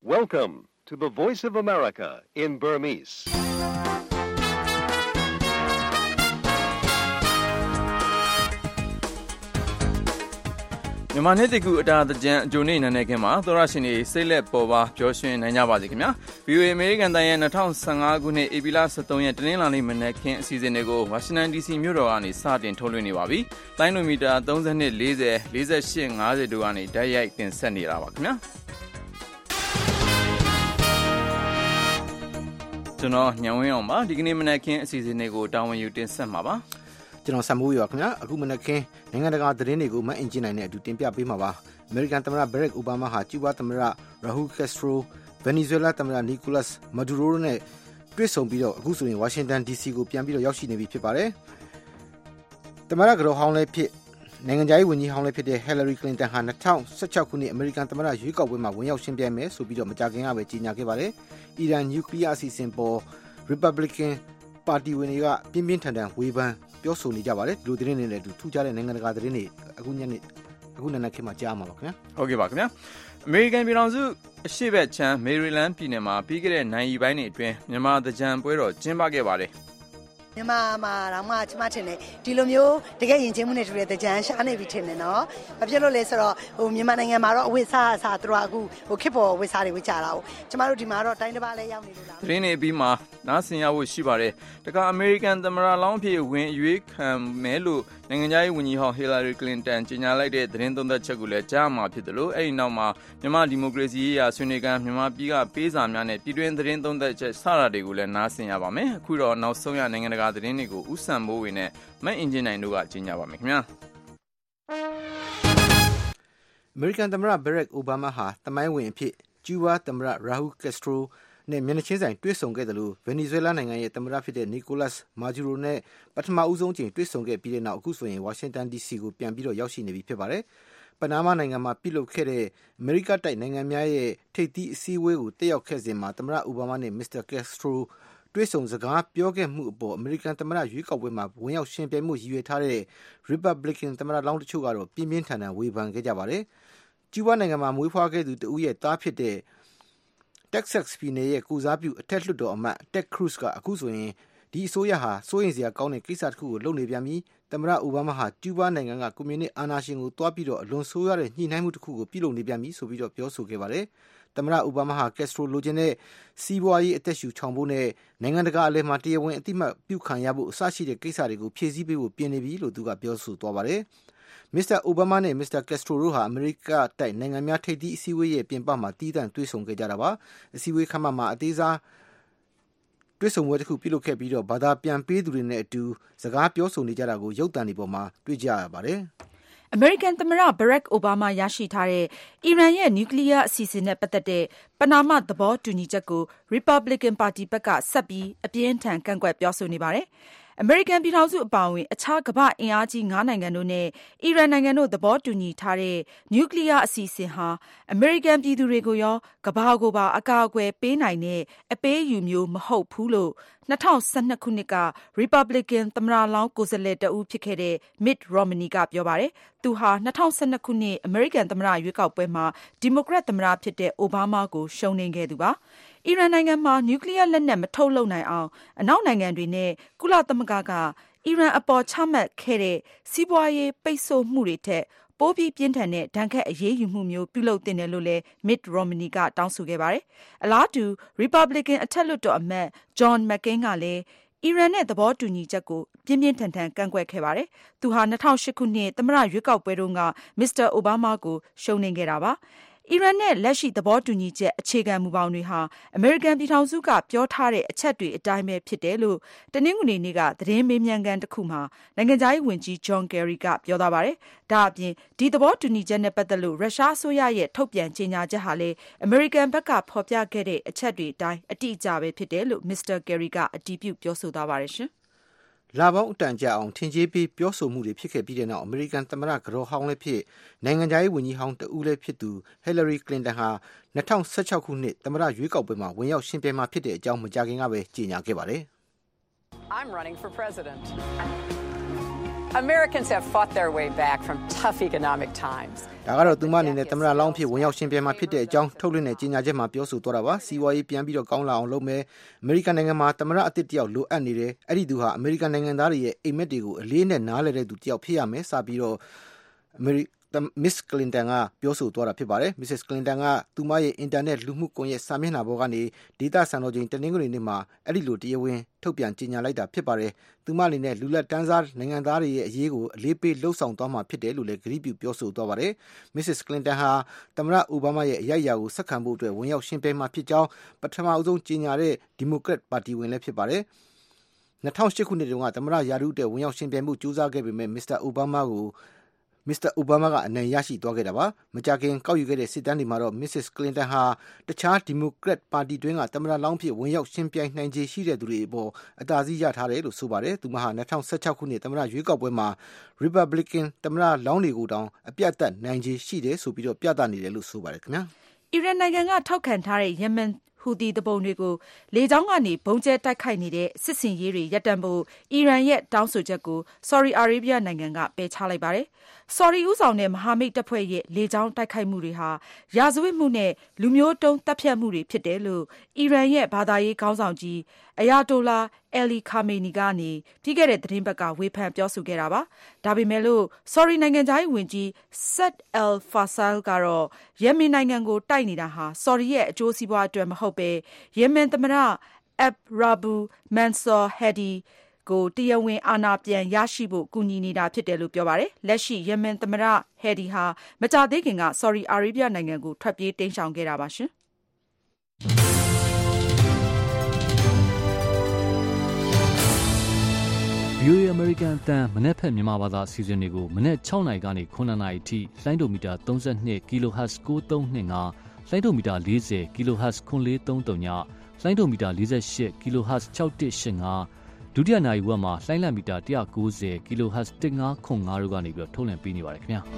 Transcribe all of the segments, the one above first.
Welcome to the Voice of America in Burmese. မြန်မာနှစ်တကူအတာတကြံအကျိုးနေ့နာနေခင်မှာသောရရှင်တွေစိတ်လက်ပေါ်ပါပျော်ရွှင်နိုင်ကြပါစေခင်ဗျာ VOA အမေရိကန်တန်ရဲ့2015ခုနှစ်ဧပြီလ23ရက်တနင်္လာနေ့မနက်ခင်းအစီအစဉ်တွေကိုဝါရှင်တန် DC မြို့တော်ကနေစတင်ထုတ်လွှင့်နေပါပြီ။တိုင်းလိုမီတာ32 40 48 50တို့ကနေဓာတ်ရိုက်တင်ဆက်နေတာပါခင်ဗျာကျွန်တော်ညံဝင်းအောင်ပါဒီကနေ့မနက်ခင်းအစီအစဉ်တွေကိုတာဝန်ယူတင်ဆက်မှာပါကျွန်တော်ဆမ်မိုးရောခင်ဗျာအခုမနက်ခင်းနိုင်ငံတကာသတင်းတွေကိုမအင်ဂျင်နိုင်နဲ့အတူတင်ပြပေးမှာပါအမေရိကန်သမ္မတဘရက်အိုဘားမားဟာကျူးဘားသမ္မတရာဟူကက်စထရိုဗင်နီဇွဲလားသမ္မတနီကိုလတ်မဒူရိုနဲ့တွေ့ဆုံပြီးတော့အခုဆိုရင်ဝါရှင်တန် DC ကိုပြန်ပြီးတော့ရောက်ရှိနေပြီဖြစ်ပါတယ်သမ္မတကတော်ဟောင်းလည်းဖြစ်နိုင်ငံခြားရေးဝန်ကြီးဟောင်းလည်းဖြစ်တဲ့ဟီလာရီကလင်တန်ဟာ2016ခုနှစ်အမေရိကန်သမ္မတရွေးကောက်ပွဲမှာဝင်ရောက်ရှင်ပြိုင်မယ်ဆိုပြီးတော့မကြာခင်ကပဲကြေညာခဲ့ပါတယ်အီရန်နျူကလ িয়ার အစီအစဉ်ပေါ် Republican ပါတီဝင်တွေကပြင်းပြင်းထန်ထန်ဝေဖန်ပြောဆိုနေကြပါတယ်ဒီလိုသတင်းတွေလည်းထူးခြားတဲ့နိုင်ငံတကာသတင်းတွေအခုနက်ခင်းမှာကြားမှာပါခင်ဗျာဟုတ်ကဲ့ပါခင်ဗျာအမေရိကန်ပြည်ထောင်စုအရှေ့ဘက်ခြမ်းမေရီလန်းပြည်နယ်မှာပြီးခဲ့တဲ့နိုင်ရီပိုင်းတွေအတွင်းမြန်မာသကြံပွဲတော်ကျင်းပခဲ့ပါတယ်မြန်မာမှာတော့မှကျမထင်တယ်ဒီလိုမျိုးတကယ်ယဉ်ကျေးမှုနဲ့တူတဲ့တကြံရှားနေပြီထင်တယ်နော်ဘာဖြစ်လို့လဲဆိုတော့မြန်မာနိုင်ငံမှာတော့အဝိစားအစားသူတို့အခုခေတ်ပေါ်ဝိစားတွေဝိကြတာဟုတ်ကျမတို့ဒီမှာတော့တိုင်းတစ်ပါးလဲရောက်နေလို့လားသတင်းတွေပြီးမှနားဆင်ရဖို့ရှိပါတယ်တခါအမေရိကန်သမ္မတလောင်းဖြစ်ဝင်ရွေးခံမယ်လို့နိုင်ငံခြားရေးဝန်ကြီးဟောင်းဟီလာရီကလင်တန်ကြေညာလိုက်တဲ့သတင်းသုံးသပ်ချက်ကိုလည်းကြားမှာဖြစ်တယ်လို့အဲ့ဒီနောက်မှာမြန်မာဒီမိုကရေစီရေးရာဆွေးနွေးကန်မြန်မာပြည်ကပေးစာများနဲ့ပြည်တွင်းသတင်းသုံးသပ်ချက်စတာတွေကိုလည်းနားဆင်ရပါမယ်အခုတော့နောက်ဆုံးရနိုင်ငံတကာသတင်းတွေကိုဥဆန်မိုးဝင်နဲ့မတ်အင်ဂျင်နိုင်တို့ကကြေညာပါမယ်ခင်ဗျာအမေရိကန်သမ္မတဘရက်အိုဘားမားဟာသမိုင်းဝင်အဖြစ်ကျူးဘားသမ္မတရာဟူကက်စထရိုနဲ့မျက်နှာချင်းဆိုင်တွေ့ဆုံခဲ့တယ်လို့ဗင်နီဇွဲလားနိုင်ငံရဲ့သမ္မတဖြစ်တဲ့နီကိုလတ်မာဒူရိုနဲ့ပထမဦးဆုံးချိန်တွေ့ဆုံခဲ့ပြီးတဲ့နောက်အခုဆိုရင်ဝါရှင်တန် DC ကိုပြန်ပြီးတော့ရောက်ရှိနေပြီဖြစ်ပါတယ်ပနားမားနိုင်ငံမှာပြုလုပ်ခဲ့တဲ့အမေရိကတိုက်နိုင်ငံများရဲ့ထိပ်သီးအစည်းအဝေးကိုတက်ရောက်ခဲ့စဉ်မှာသမ္မတအိုဘားမားနဲ့မစ္စတာကက်စထရိုတွေ့ဆုံစကားပြောခဲ့မှုအပေါ်အမေရိကန်သမ္မတရွေးကောက်ပွဲမှာဝင်ရောက်ရှင်ပြိုင်မှုရည်ရွယ်ထားတဲ့ Republican သမ္မတလောင်းတချို့ကတော့ပြင်းပြင်းထန်ထန်ဝေဖန်ခဲ့ကြပါတယ်ကျူးဘားနိုင်ငံမှာမွေးဖွားခဲ့သူတဦးရဲ့သားဖြစ်တဲ့Texas ပြည်နယ်ရဲ့ကိုစားပြုအထက်လွှတ်တော်အမတ် Ted Cruz ကအခုဆိုရင်ဒီအစိုးရဟာစိုးရိမ်စရာကောင်းတဲ့ကိစ္စတစ်ခုကိုလုပ်နေပြန်ပြီးသမ္မတအိုဘားမားဟာကျူးဘားနိုင်ငံကကွန်မြူနစ်အာဏာရှင်ကိုတွားပြီးတော့အလွန်ဆိုးရတဲ့ညှိနှိုင်းမှုတစ်ခုကိုပြုလုပ်နေပြန်ပြီးဆိုပြီးတော့ပြောဆိုခဲ့ပါတယ်သမ္မတအိုဘားမားဟာကက်စထရိုလိုချင်တဲ့စီးပွားရေးအသက်ရှူချောင်ဖို့နဲ့နိုင်ငံတကာအလယ်မှာတရားဝင်အသိမှတ်ပြုခံရဖို့အစရှိတဲ့ကိစ္စတွေကိုဖြည့်ဆည်းပေးဖို့ပြင်နေပြီလို့သူကပြောဆိုသွားပါတယ်မစ္စတာအိုဘားမားနဲ့မစ္စတာကက်စထရိုတို့ဟာအမေရိကတိုက်နိုင်ငံများထိပ်သီးအစည်းအဝေးရဲ့ပြင်ပမှာတီးတန့်တွေ့ဆုံခဲ့ကြတာပါအစည်းအဝေးခန်းမမှာအသေးစားတွေ့ဆုံပွဲတစ်ခုပြုလုပ်ခဲ့ပြီးတော့ဘာသာပြန်ပေးသူတွေနဲ့အတူစကားပြောဆိုနေကြတာကိုရုပ်သံတွေပေါ်မှာတွေ့ကြရပါတယ်အမေရိကန်သမ္မတဘရက်အိုဘားမားရရှိထားတဲ့အီရန်ရဲ့နျူကလ িয়ার အစီအစဉ်နဲ့ပတ်သက်တဲ့ပနာမသဘောတူညီချက်ကို Republican ပါတီဘက်ကဆက်ပြီးအပြင်းထန်ကန့်ကွက်ပြောဆိုနေပါတယ်အမေရိကန်ပြည်ထောင်စုအပါအဝင်အခြားကမ္ဘာအင်အားကြီး9နိုင်ငံတို့နဲ့အီရန်နိုင်ငံတို့သဘောတူညီထားတဲ့နျူကလ িয়ার အစီအစဉ်ဟာအမေရိကန်ပြည်သူတွေကိုရောကမ္ဘာကိုပါအကာအကွယ်ပေးနိုင်တဲ့အပေးအယူမျိုးမဟုတ်ဘူးလို့2012ခုနှစ်က Republican သမ္မတလောင်းကိုယ်စားလှယ်တဦးဖြစ်ခဲ့တဲ့ Mitt Romney ကပြောပါတယ်။သူဟာ2012ခုနှစ်အမေရိကန်သမ္မတရွေးကောက်ပွဲမှာဒီမိုကရက်သမ္မတဖြစ်တဲ့အိုဘားမားကိုရှုံးနိမ့်ခဲ့သူပါ။အီရန်နိုင်ငံမှာနျူကလ িয়ার လက်နက်မထုတ်လုပ်နိုင်အောင်အနောက်နိုင်ငံတွေနဲ့ကုလသမဂ္ဂကအီရန်အပေါ်ချမှတ်ခဲ့တဲ့စီးပွားရေးပိတ်ဆို့မှုတွေထက်ပိုပြီးပြင်းထန်တဲ့ဒဏ်ခတ်အရေးယူမှုမျိုးပြုလုပ်သင့်တယ်လို့လည်း Mitt Romney ကတောင်းဆိုခဲ့ပါတယ်။အလားတူ Republican အထက်လွှတ်တော်အမတ် John McCain ကလည်းအီရန်နဲ့သဘောတူညီချက်ကိုပြင်းပြင်းထန်ထန်ကန့်ကွက်ခဲ့ပါတယ်။သူဟာ2008ခုနှစ်သမ္မတရွေးကောက်ပွဲတုန်းကမစ္စတာအိုဘားမားကိုရှုံးနိမ့်ခဲ့တာပါ။အီရန်နဲ့လက်ရှိသဘောတူညီချက်အခြေခံမူပေါင်းတွေဟာအမေရိကန်ပြည်ထောင်စုကပြောထားတဲ့အချက်တွေအတိုင်းပဲဖြစ်တယ်လို့တနင်္ဂနွေနေ့ကသတင်းမေးမြန်းခန်းတစ်ခုမှာနိုင်ငံခြားရေးဝန်ကြီး John Kerry ကပြောသွားပါတယ်။ဒါအပြင်ဒီသဘောတူညီချက်နဲ့ပတ်သက်လို့ရုရှားအစိုးရရဲ့ထုတ်ပြန်ကြေညာချက်ဟာလည်းအမေရိကန်ဘက်ကဖော်ပြခဲ့တဲ့အချက်တွေအတိုင်းအတိအကျပဲဖြစ်တယ်လို့ Mr. Kerry ကအတည်ပြုပြောဆိုသွားပါတယ်ရှင်။လာပေါင်းအတန်ကြာအောင်ထင်ကြေးပေးပြောဆိုမှုတွေဖြစ်ခဲ့ပြီးတဲ့နောက်အမေရိကန်သမ္မတကတော်ဟောင်းလည်းဖြစ်နိုင်ငံခြားရေးဝန်ကြီးဟောင်းတဦးလည်းဖြစ်သူဟီလာရီကလင်တန်ဟာ2016ခုနှစ်သမ္မတရွေးကောက်ပွဲမှာဝင်ရောက်ရှင်ပြိုင်မှာဖြစ်တဲ့အကြောင်းမကြာခင်ကပဲကြေညာခဲ့ပါတယ် I'm running for president. Americans have fought their way back from tough economic times. ဒါကတော့သူမအနေနဲ့သမ္မတလောင်းဖြစ်ဝင်ရောက်ရှင်ပြိုင်မှာဖြစ်တဲ့အကြောင်းထုတ်လွှင့်တဲ့ကြေညာချက်မှာပြောဆိုသွားတာပါစီးပွားရေးပြန်ပြီးတော့ကောင်းလာအောင်လုပ်မယ်အမေရိကန်နိုင်ငံမှာသမ္မတအသစ်တယောက်လိုအပ်နေတယ်အဲ့ဒီသူဟာအမေရိကန်နိုင်ငံသားတွေရဲ့အိမ်မက်တွေကိုအလေးနဲ့နားလည်တဲ့သူတယောက်ဖြစ်ရမယ်စပြီးတော့Miss Clinton ကပြောဆိုသွားတာဖြစ်ပါတယ် Mrs. Clinton ကသူမရဲ့အင်တာနက်လူမှုကွန်ရက်စာမျက်နှာပေါ်ကနေဒေတာစံတော်ချိန်တနင်္ဂနွေနေ့မှာအဲ့ဒီလိုတရားဝင်ထုတ်ပြန်ကြေညာလိုက်တာဖြစ်ပါတယ်သူမအနေနဲ့လူလက်တန်းစားနိုင်ငံသားတွေရဲ့အရေးကိုအလေးပေးလှုပ်ဆောင်သွားမှာဖြစ်တယ်လို့လည်းကြေညာပြုပြောဆိုသွားပါတယ် Mrs. Clinton ဟာသမ္မတအိုဘားမားရဲ့အရိုက်အရာကိုဆက်ခံဖို့အတွက်ဝင်ရောက်ရှင်ပြိုင်မှာဖြစ်ကြောင်းပထမအဆုံးကြေညာတဲ့ဒီမိုကရက်ပါတီဝင်လည်းဖြစ်ပါတယ်2008ခုနှစ်တုန်းကသမ္မတရာထူးအတွက်ဝင်ရောက်ရှင်ပြိုင်မှုကြိုးစားခဲ့ပေမဲ့မစ္စတာအိုဘားမားကအနိုင်ရရှိသွားခဲ့တာပါမကြခင်ကောက်ယူခဲ့တဲ့စစ်တမ်းတွေမှာတော့ Mrs. Clinton ဟာတခြားဒီမိုကရက်ပါတီတွင်းကသမ္မတလောင်းဖြစ်ဝင်ရောက်ရှင်ပြိုင်နိုင်ခြေရှိတဲ့သူတွေအပေါ်အသာစီးရထားတယ်လို့ဆိုပါတယ်သူမဟာ2016ခုနှစ်သမ္မတရွေးကောက်ပွဲမှာ Republican သမ္မတလောင်းတွေကိုတောင်အပြတ်သက်နိုင်ခြေရှိတယ်ဆိုပြီးတော့ပြသနေတယ်လို့ဆိုပါတယ်ခင်ဗျာအီရန်နိုင်ငံကထောက်ခံထားတဲ့ယမန်ဟူသီတပုံတွေကိုလေကြောင်းကနေဘုံကျဲတိုက်ခိုက်နေတဲ့စစ်စင်ရေးတွေရပ်တန့်ဖို့အီရန်ရဲ့တောင်းဆိုချက်ကိုဆော်ဒီအာရေဗျနိုင်ငံကပယ်ချလိုက်ပါတယ်။ဆော်ဒီဦးဆောင်တဲ့မဟာမိတ်တပ်ဖွဲ့ရဲ့လေကြောင်းတိုက်ခိုက်မှုတွေဟာရာဇဝတ်မှုနဲ့လူမျိုးတုံးတပ်ဖြတ်မှုတွေဖြစ်တယ်လို့အီရန်ရဲ့ဘာသာရေးခေါင်းဆောင်ကြီးအယာတိုလာအယ်လီခါမေနီကနေပြီးခဲ့တဲ့သတင်းပတ်ကဝေဖန်ပြောဆိုခဲ့တာပါ။ဒါပေမဲ့လို့ဆော်ဒီနိုင်ငံသားဝန်ကြီးဆက်အယ်ဖာဆာလ်ကတော့ယမင်နိုင်ငံကိုတိုက်နေတာဟာဆော်ဒီရဲ့အကျိုးစီးပွားအတွက်မဟုတ်ပဲယမင်သမ္မတအက်ရာဘူမန်ဆာဟက်ဒီကိုတရားဝင်အာဏာပြန်ရရှိဖို့ကူညီနေတာဖြစ်တယ်လို့ပြောပါတယ်။လက်ရှိယမင်သမ္မတဟက်ဒီဟာမကြာသေးခင်ကဆော်ဒီအာရေဗျနိုင်ငံကိုထွက်ပြေးတိမ်းရှောင်ခဲ့တာပါရှင်။ VOA American အတန်းမနေ့ဖက်မြန်မာဘာသာအစီအစဉ်တွေကိုမနေ့6နာရီကနေ9နာရီအထိလိုင်းဒိုမီတာ32 kHz 9325လိုင်းဒိုမီတာ40 kHz 9433ညလိုင်းဒိုမီတာ48 kHz 6185ဒုတိယနာရီဝက်မှာလိုင်းလံမီတာ190 kHz 1505တို့ကနေပြီးတော့ထုတ်လွှင့်ပေးနေပါတယ်ခင်ဗျာ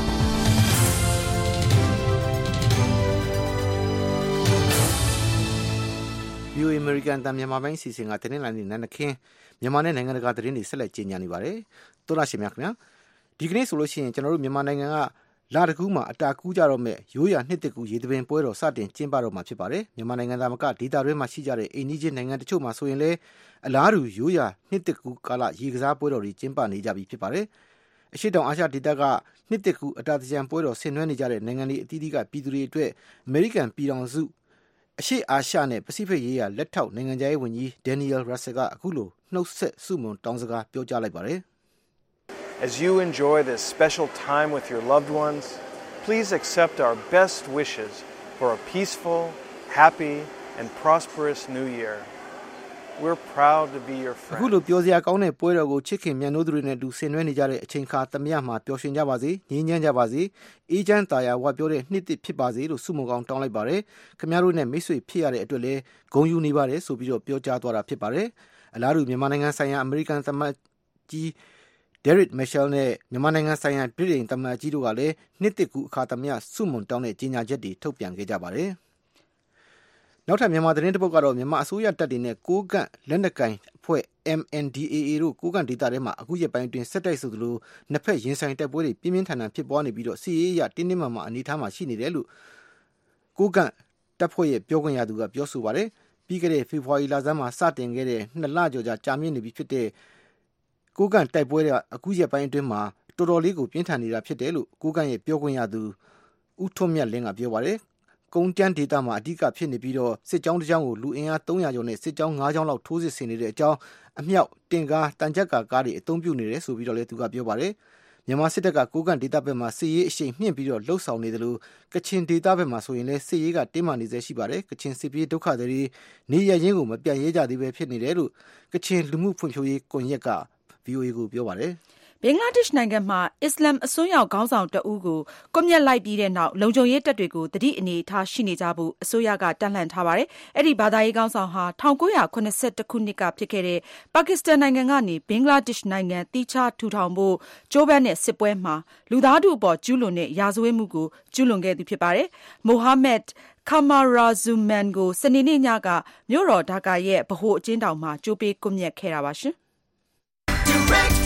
VOA American တန်မြန်မာပိုင်းစီစဉ်ကတနင်္လာနေ့နံနက်ခင်းမြန်မာနဲ့နိုင်ငံတကာသတင်းတွေဆက်လက်ကြေညာနေပါတယ်။သောရရှင်များခင်ဗျာဒီကနေ့ဆိုလို့ရှိရင်ကျွန်တော်တို့မြန်မာနိုင်ငံကလာတကူးမှာအတာကူးကြတော့မဲ့ရိုးရာနှစ်တကူရေသပင်ပွဲတော်စတင်ကျင်းပတော့မှာဖြစ်ပါတယ်။မြန်မာနိုင်ငံသားမကဒေသတွင်းမှာရှိကြတဲ့အိန္ဒိချင်းနိုင်ငံတချို့မှာဆိုရင်လည်းအလားတူရိုးရာနှစ်တကူးကာလရေကစားပွဲတော်တွေကျင်းပနေကြပြီဖြစ်ပါတယ်။အရှိတောင်အာရှဒေသကနှစ်တကူးအတာတကြံပွဲတော်ဆင်နွှဲနေကြတဲ့နိုင်ငံတွေအသီးသီးကပြည်သူတွေအတွက်အမေရိကန်ပြည်ထောင်စုအရှိအာရှနဲ့ပစိဖိတ်ရေးရာလက်ထောက်နိုင်ငံခြားရေးဝန်ကြီးဒန်နီယယ်ရာဆယ်ကအခုလိုနှုတ်ဆက်ဆုမွန်တောင်းစကားပြောကြားလိုက်ပါတယ်။ As you enjoy this special time with your loved ones, please accept our best wishes for a peaceful, happy, and prosperous new year. We're proud to be your friends. အခုလိုပြောစရာကောင်းတဲ့ပွဲတော်ကိုချစ်ခင်မြတ်နိုးသူတွေနဲ့တူဆင်နွှဲနေကြတဲ့အချိန်ခါသမယမှာပျော်ရွှင်ကြပါစေငြိမ်းချမ်းကြပါစေအေးချမ်းသာယာဝပြောတဲ့နှစ်သစ်ဖြစ်ပါစေလို့ဆုမွန်ကောင်းတောင်းလိုက်ပါတယ်ခင်ဗျားတို့နဲ့မိတ်ဆွေဖြစ်ရတဲ့အတွက်လည်းဂုဏ်ယူနေပါတယ်ဆိုပြီးတော့ပြောကြားသွားတာဖြစ်ပါတယ်အလားတူမြန်မာနိုင်ငံဆိုင်ရာအမေရိကန်သမ္မတကြီးDerek Mitchell နဲ့မြန်မာနိုင်ငံဆိုင်ရာပြည်ထောင်သမ္မတကြီးတို့ကလည်းနှစ်သစ်ကူအခါသမယဆုမွန်တောင်းတဲ့ကြေညာချက်တွေထုတ်ပြန်ခဲ့ကြပါတယ်နောက်ထပ်မြန်မာသတင်းတစ်ပုဒ်ကတော့မြန်မာအစိုးရတပ်တွေနဲ့ကိုးကန့်လက်နက်ကိုင်အဖွဲ့ MNDAA တို့ကိုးကန့်ဒေသထဲမှာအခုရက်ပိုင်းတွင်ဆက်တိုက်ဆိုသလိုနှစ်ဖက်ရင်ဆိုင်တိုက်ပွဲတွေပြင်းပြင်းထန်ထန်ဖြစ်ပွားနေပြီးတော့စစ်ရေးအရတင်းတင်းမာမာအနေအထားမှာရှိနေတယ်လို့ကိုးကန့်တပ်ဖွဲ့ရဲ့ပြောခွင့်ရသူကပြောဆိုပါတယ်ပြီးခဲ့တဲ့ဖေဖော်ဝါရီလဆန်းမှာစတင်ခဲ့တဲ့2လကျော်ကြာမြင့်နေပြီဖြစ်တဲ့ကိုးကန့်တိုက်ပွဲတွေအခုရက်ပိုင်းအတွင်းမှာတော်တော်လေးကိုပြင်းထန်နေတာဖြစ်တယ်လို့ကိုးကန့်ရဲ့ပြောခွင့်ရသူဦးထွန်းမြတ်လင်းကပြောပါတယ်ကုန်းကျန်းဒေသမှာအဓိကဖြစ်နေပြီးတော့စစ်ကြောင်းတစ်ကြောင်းကိုလူအင်အား300ကျော်နဲ့စစ်ကြောင်း5ကြောင်းလောက်ထိုးစစ်ဆင်နေတဲ့အကြောင်းအမြောက်တင်ကားတန်ကြပ်ကားတွေအသုံးပြုနေတယ်ဆိုပြီးတော့လည်းသူကပြောပါတယ်မြန်မာစစ်တပ်ကကိုးကန့်ဒေသဘက်မှာစစ်ရေးအရှိန်မြင့်ပြီးတော့လှုပ်ဆောင်နေတယ်လို့ကချင်ဒေသဘက်မှာဆိုရင်လည်းစစ်ရေးကတင်းမာနေစေရှိပါတယ်ကချင်စစ်ပြေးဒုက္ခသည်တွေနေရရင်းကိုမပြတ်ရဲကြသေးပဲဖြစ်နေတယ်လို့ကချင်လူမှုဖွံ့ဖြိုးရေးကွန်ရက်က VOA ကိုပြောပါတယ်ဘင်္ဂလားဒေ့ရှ်နိုင်ငံမှာအစ္စလာမ်အစွန်းရောက်ခေါင်းဆောင်တဦးကိုကွပ်မျက်လိုက်ပြီးတဲ့နောက်လုံခြုံရေးတပ်တွေကိုသတိအနေထားရှိနေကြဖို့အစိုးရကတန့်လှန့်ထားပါတယ်။အဲ့ဒီဘာသာရေးခေါင်းဆောင်ဟာ1982ခုနှစ်ကဖြစ်ခဲ့တဲ့ပါကစ္စတန်နိုင်ငံကနေဘင်္ဂလားဒေ့ရှ်နိုင်ငံတီးခြားထူထောင်ဖို့ကြိုးပမ်းတဲ့စစ်ပွဲမှာလူသားထုအပေါ်ကျူးလွန်တဲ့ရာဇဝတ်မှုကိုကျူးလွန်ခဲ့သူဖြစ်ပါတယ်။မိုဟာမက်Kamarazuman ကိုစနေနေ့ညကမြို့တော်ဒါကာရဲ့ဗဟိုအကျဉ်းထောင်မှာကြိုးပေးကွပ်မျက်ခဲ့တာပါရှင်။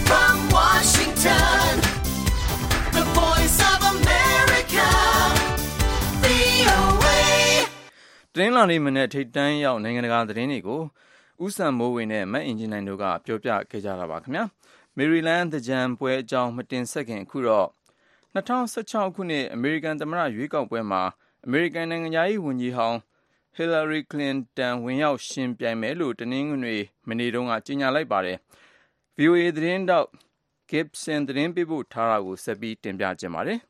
from Washington, the voice of America, VOA. တင်းလာနေမနဲ့ထိတ်တန်းရောက်နိုင်ငံတကာသတင်းတွေကိုဥဆန်မိုးဝင်နဲ့မတ်အင်ဂျင်နိုင်တို့ကပြောပြခဲ့ကြတာပါခင်ဗျာမေရီလန်းသကြံပွဲအကြောင်းမတင်ဆက်ခင်အခုတော့2016ခုနှစ်အမေရိကန်သမ္မတရွေးကောက်ပွဲမှာအမေရိကန်နိုင်ငံသားရေးဝန်ကြီးဟောင်းဟီလာရီကလင်တန်ဝင်ရောက်ရှင်ပြိုင်မယ်လို့တနင်္ဂနွေမနေ့တုန်းကကြေညာလိုက်ပါတယ် VOA သတင်းတောက် Gibson သတင်းပေးပို့ထားတာကိုဆက်ပြီးတင်ပြကြပါမယ်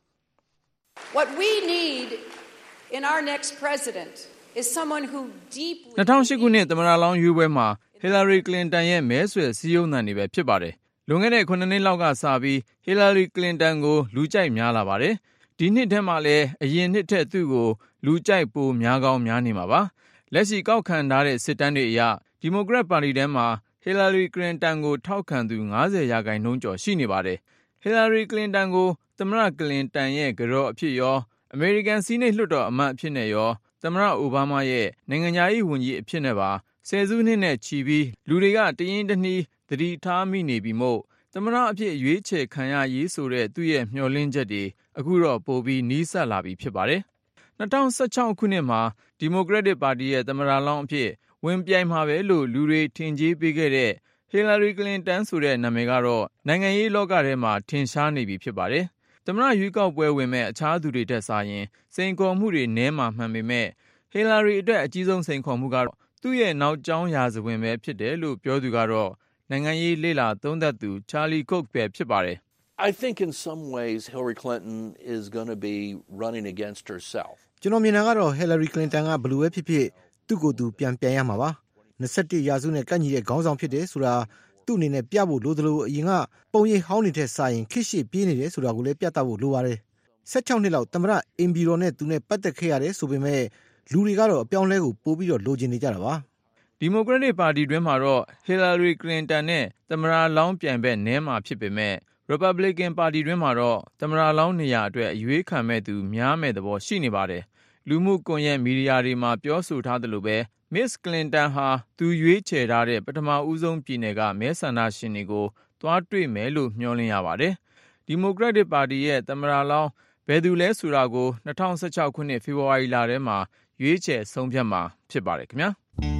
What we need in our next president is someone who deeply 2008ခုနှစ်သမ္မတလောင်းရွေးပွဲမှာဟီလာရီကလင်တန်ရဲ့မဲဆွယ်စည်းရုံးသံတွေပဲဖြစ်ပါတယ်လွန်ခဲ့တဲ့9နှစ်လောက်ကစပြီးဟီလာရီကလင်တန်ကိုလူကြိုက်များလာပါတယ်ဒီနှစ်ထဲမှာလည်းအရင်နှစ်ထက်သူ့ကိုလူကြိုက်ပိုများကောင်းများနေမှာပါလက်ရှိကောက်ခံထားတဲ့စစ်တမ်းတွေအရဒီမိုကရက်ပါတီထဲမှာဟီလာရီကလင်တန်ကိုထောက်ခံသူ90%ကျော်ရှိနေပါတယ်ဟီလာရီကလင်တန်ကိုသမ္မတကလင်တန်ရဲ့ကြောအဖြစ်ရောအမေရိကန်စီးနိတ်လွှတ်တော်အမတ်အဖြစ်နဲ့ရောသမ္မတအိုဘားမားရဲ့နိုင်ငံခြားရေးဝန်ကြီးအဖြစ်နဲ့ပါဆယ်စုနှစ်နဲ့ချီပြီးလူတွေကတရင်တနည်းသတိထားမိနေပြီမို့သမ္မတအဖြစ်ရွေးချယ်ခံရရေးဆိုတဲ့သူ့ရဲ့မျှော်လင့်ချက်တွေအခုတော့ပိုပြီးနီးစပ်လာပြီဖြစ်ပါတယ်2016ခုနှစ်မှာဒီမိုကရက်တစ်ပါတီရဲ့သမ္မတလောင်းအဖြစ်ဝင်ပြိုင်မှာပဲလို့လူတွေထင်ကြေးပေးခဲ့တဲ့ဟီလာရီကလင်တန်ဆိုတဲ့နာမည်ကတော့နိုင်ငံရေးလောကထဲမှာထင်ရှားနေပြီဖြစ်ပါတယ်သမ္မတရွေးကောက်ပွဲဝင်မဲ့အခြားသူတွေတက်စားရင်စိန်ခေါ်မှုတွေနည်းမှာမှန်ပေမဲ့ဟီလာရီအတွက်အကြီးဆုံးစိန်ခေါ်မှုကတော့သူ့ရဲ့နောက်ကျောင်းရာဇဝင်ပဲဖြစ်တယ်လို့ပြောသူကတော့နိုင်ငံရေးလေ့လာသုံးသပ်သူချာလီကုတ်ပဲဖြစ်ပါတယ် I think in some ways Hillary Clinton is going to be running against herself. ကျွန်တော်မြင်တာကတော့ Hillary Clinton ကဘယ်လိုပဲဖြစ်ဖြစ်သူ့ကိုယ်သူပြန်ပြိုင်ရမှာပါ21ရာစုနဲ့ကန့်ညီတဲ့ခေါင်းဆောင်ဖြစ်တယ်ဆိုတာသူ့အနေနဲ့ပြဖို့လိုသလိုအရင်ကပုံရိပ်ဟောင်းနေတဲ့စာရင်ခစ်ရှိပြေးနေတယ်ဆိုတာကိုလည်းပြသဖို့လိုပါတယ်16နှစ်လောက်သမ္မတအင်ဘီရောနဲ့သူနဲ့ပတ်သက်ခဲ့ရတယ်ဆိုပေမဲ့လူတွေကတော့အပြောင်းလဲကိုပို့ပြီးတော့လိုချင်နေကြတာပါဒီမိုကရက်တစ်ပါတီတွင်းမှာတော့ဟီလာရီကလင်တန်နဲ့သမ္မတလောင်းပြိုင်ဘက်နည်းမှာဖြစ်ပေမဲ့Republican ပါတီတွင်းမှာတော့သမ္မတလောင်းနေရာအတွက်အရွေးခံမဲ့သူများမဲ့သဘောရှိနေပါတယ်လူမှုကွန်ရက်မီဒီယာတွေမှာပြောဆိုထားသလိုပဲ Miss Clinton ဟာသူရွေးချယ်ထားတဲ့ပထမဦးဆုံးပြည်နယ်ကမဲဆန္ဒရှင်တွေကိုသွားတွေ့မယ်လို့မျှော်လင့်ရပါတယ်ဒီမိုကရက်တစ်ပါတီရဲ့သမ္မတလောင်းဘယ်သူလဲဆိုတာကို2016ခုနှစ်ဖေဖော်ဝါရီလထဲမှာရွေးချယ်ဆုံးဖြတ်မှာဖြစ်ပါတယ်ခင်ဗျာ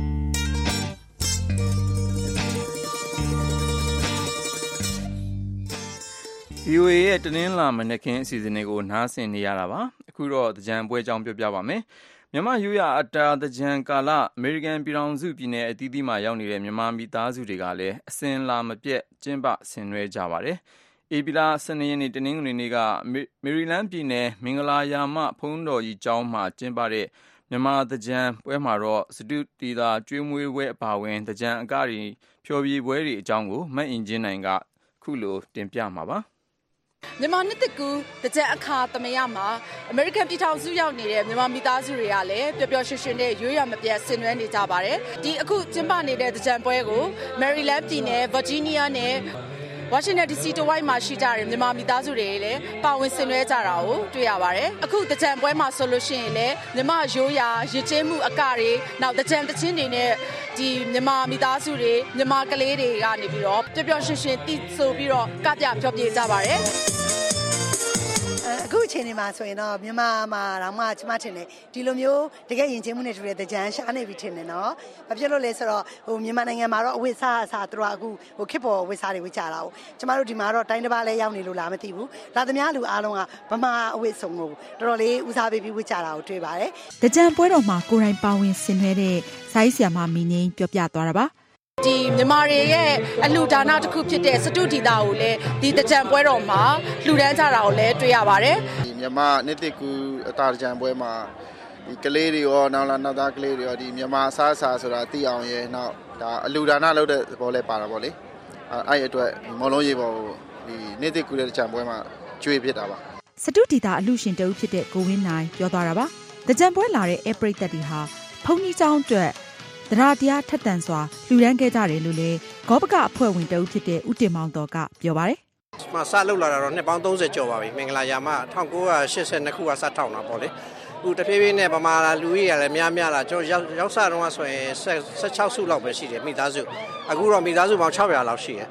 VOA ရဲ့တနင်္လာမနက်ခင်းအစီအစဉ်လေးကိုနားဆင်နေရတာပါအခုတော့သကြံပွဲအကြောင်းပြောပြပါမယ်မြန်မာရိုးရာအတာသကြံကာလအမေရိကန်ပြည်ထောင်စုပြည်နယ်အသီးသီးမှာရောက်နေတဲ့မြန်မာမိသားစုတွေကလည်းအစင်လာမပြတ်ကျင်းပဆင်နွှဲကြပါတယ်ဧပြီလ12ရက်နေ့တနင်္ဂနွေနေ့ကမေရီလန်းပြည်နယ်မင်္ဂလာရာမဘုန်းတော်ကြီးကျောင်းမှာကျင်းပတဲ့မြန်မာသကြံပွဲမှာတော့စတုတီတာကျွေးမွေးပွဲအပါအဝင်သကြံအကတွေဖျော်ဖြေပွဲတွေအကြောင်းကိုမတ်အင်ဂျင်နိုင်ကခုလိုတင်ပြမှာပါမြန်မာနှစ်တကူတကြက်အခါသမယမှာအမေရိကန်ပြည်ထောင်စုရောက်နေတဲ့မြန်မာမိသားစုတွေကလည်းပျော်ပျော်ရွှင်ရွှင်နဲ့ရိုးရာမပြတ်ဆင်နွှဲနေကြပါတယ်ဒီအခုကျင်းပနေတဲ့တကြံပွဲကိုမယ်ရီလန်းပြည်နယ်ဗာဂျီးနီးယားနဲ့ဝါရှင်တန် DC တဝိုက်မှာရှိကြတဲ့မြန်မာမိသားစုတွေလည်းပါဝင်ဆင်နွှဲကြတာကိုတွေ့ရပါတယ်အခုတကြံပွဲမှာဆိုလို့ရှိရင်လည်းမြန်မာရိုးရာရည်ကျင်းမှုအကတွေနောက်တကြံတချင်းတွေနဲ့ဒီမြန်မာမိသားစုတွေမြန်မာကလေးတွေကနေပြီးတော့ပျော်ပျော်ရွှင်ရွှင်တည်ဆိုပြီးတော့ကပြဖျော်ဖြေကြပါတယ်အခုအချိန်ဒီမှာဆိုရင်တော့မြန်မာမှာတော့မှကျမထင်တယ်ဒီလိုမျိုးတကယ်ယဉ်ကျေးမှုနဲ့တူတဲ့တကြံရှားနေပြီထင်တယ်နော်ဘာဖြစ်လို့လဲဆိုတော့မြန်မာနိုင်ငံမှာတော့အဝိစားအစားသူတို့အခုခေတ်ပေါ်ဝိစားတွေဝိကြတာကိုကျမတို့ဒီမှာတော့တိုင်းတစ်ပါးလဲရောက်နေလို့လားမသိဘူးဒါသမားလူအားလုံးကဗမာအဝိစုံကိုတော်တော်လေးဦးစားပေးပြီးဝိကြတာကိုတွေ့ပါတယ်တကြံပွဲတော်မှာကိုယ်တိုင်ပါဝင်ဆင်နွှဲတဲ့ဆိုင်းဆရာမမီငိမ့်ပြောပြသွားတာပါဒီမြန်မာတွေရဲ့အလှူဒါနတစ်ခုဖြစ်တဲ့စတုဒီတာကိုလည်းဒီတကြံပွဲတော်မှာလှူဒန်းကြတာကိုလည်းတွေ့ရပါတယ်ဒီမြန်မာနှစ်တစ်ကူအတာတကြံပွဲမှာဒီကလေးတွေရောနောက်လာနောက်သားကလေးတွေရောဒီမြန်မာအစားအစာဆိုတာသိအောင်ရဲ့နောက်ဒါအလှူဒါနလုပ်တဲ့သဘောလဲပါတာပေါ့လေအဲ့အတွက်မော်လုံးရေပေါ်ဒီနှစ်တစ်ကူတဲ့တကြံပွဲမှာကျွေးဖြစ်တာပါစတုဒီတာအလှူရှင်တဦးဖြစ်တဲ့ကိုဝင်းနိုင်ပြောသွားတာပါတကြံပွဲလာတဲ့ပရိသတ်တွေဟာဘုန်းကြီးကျောင်းအတွက်တရားထက်သန်စွာလှူဒန်းခဲ့ကြတယ်လို့လည်းဂောဘကအဖွဲ့ဝင်တဦးဖြစ်တဲ့ဦးတင်မောင်တော်ကပြောပါတယ်။မှာစလုပ်လာတာတော့နှစ်ပေါင်း30ကျော်ပါပြီ။မင်္ဂလာရာမ1982ခုကစထောင်တာပေါ့လေ။အခုတဖြည်းဖြည်းနဲ့ဗမာလာလူကြီးရလည်းများလာကျွန်တော်ရောက်စတော့ဆိုရင်16စုလောက်ပဲရှိတယ်မိသားစု။အခုတော့မိသားစုပေါင်း600လောက်ရှိတယ်။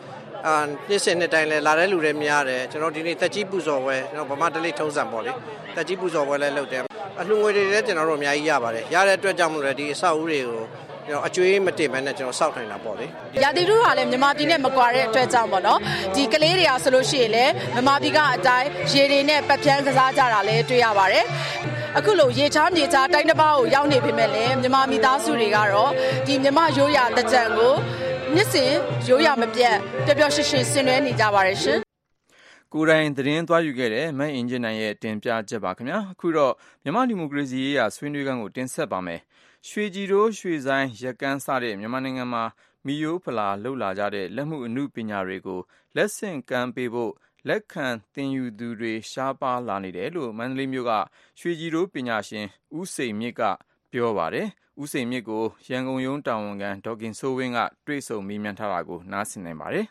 နှစ်စဉ်နှစ်တိုင်းလဲလာတဲ့လူတွေများတယ်ကျွန်တော်ဒီနေ့တက်ကြီးပူဇော်ပွဲကျွန်တော်ဗမာဒလိထုံးစံပေါ့လေတက်ကြီးပူဇော်ပွဲလဲလုပ်တယ်အလှငွေတွေလည်းကျွန်တော်တို့အများကြီးရပါတယ်ရတဲ့အတွက်ကြောင့်မလို့ဒီအဆောက်အဦတွေကိုကျွန်တော်အကျွေးမတင်ဘဲနဲ့ကျွန်တော်စောက်နိုင်တာပေါ့လေရာသီဥတုကလည်းမြန်မာပြည်နဲ့မကွာတဲ့အတွက်ကြောင့်ပေါ့နော်ဒီကလေးတွေကဆိုလို့ရှိရင်လည်းမြန်မာပြည်ကအတိုင်းရေတွေနဲ့ပတ်ပြန်းကစားကြတာလည်းတွေ့ရပါတယ်အခုလိုရေချားမြေချားတိုင်းတစ်ပါးကိုရောက်နေပြီမဲ့လည်းမြန်မာမိသားစုတွေကတော့ဒီမြန်မာရိုးရာတကြံကိုနှစ်စဉ်ရိုးရာမပြတ်ပျော်ပျော်ရွှင်ရွှင်ဆင်နွှဲနေကြပါတယ်ရှင်ကိုယ်တိုင်သတင်းသွားယူခဲ့တဲ့မတ်အင်ဂျင်နိုင်ရဲ့တင်ပြချက်ပါခင်ဗျာအခုတော့မြန်မာဒီမိုကရေစီရေးရာဆွေးနွေးခန်းကိုတင်ဆက်ပါမယ်ရွှေကြည်တို့ရွှေဆိုင်ရက်ကန်းစတဲ့မြန်မာနိုင်ငံမှာမီယိုးဖလာလှုပ်လာကြတဲ့လက်မှုအမှုပညာတွေကိုလက်ဆင့်ကမ်းပေးဖို့လက်ခံသင်ယူသူတွေရှားပါးလာနေတယ်လို့မန္တလေးမြို့ကရွှေကြည်တို့ပညာရှင်ဦးစိန်မြင့်ကပြောပါတယ်ဦးစိန်မြင့်ကိုရန်ကုန်ရုံးတာဝန်ခံဒေါက်ကင်စိုးဝင်းကတွေ့ဆုံမေးမြန်းထားတာကိုနားဆင်နိုင်ပါတယ်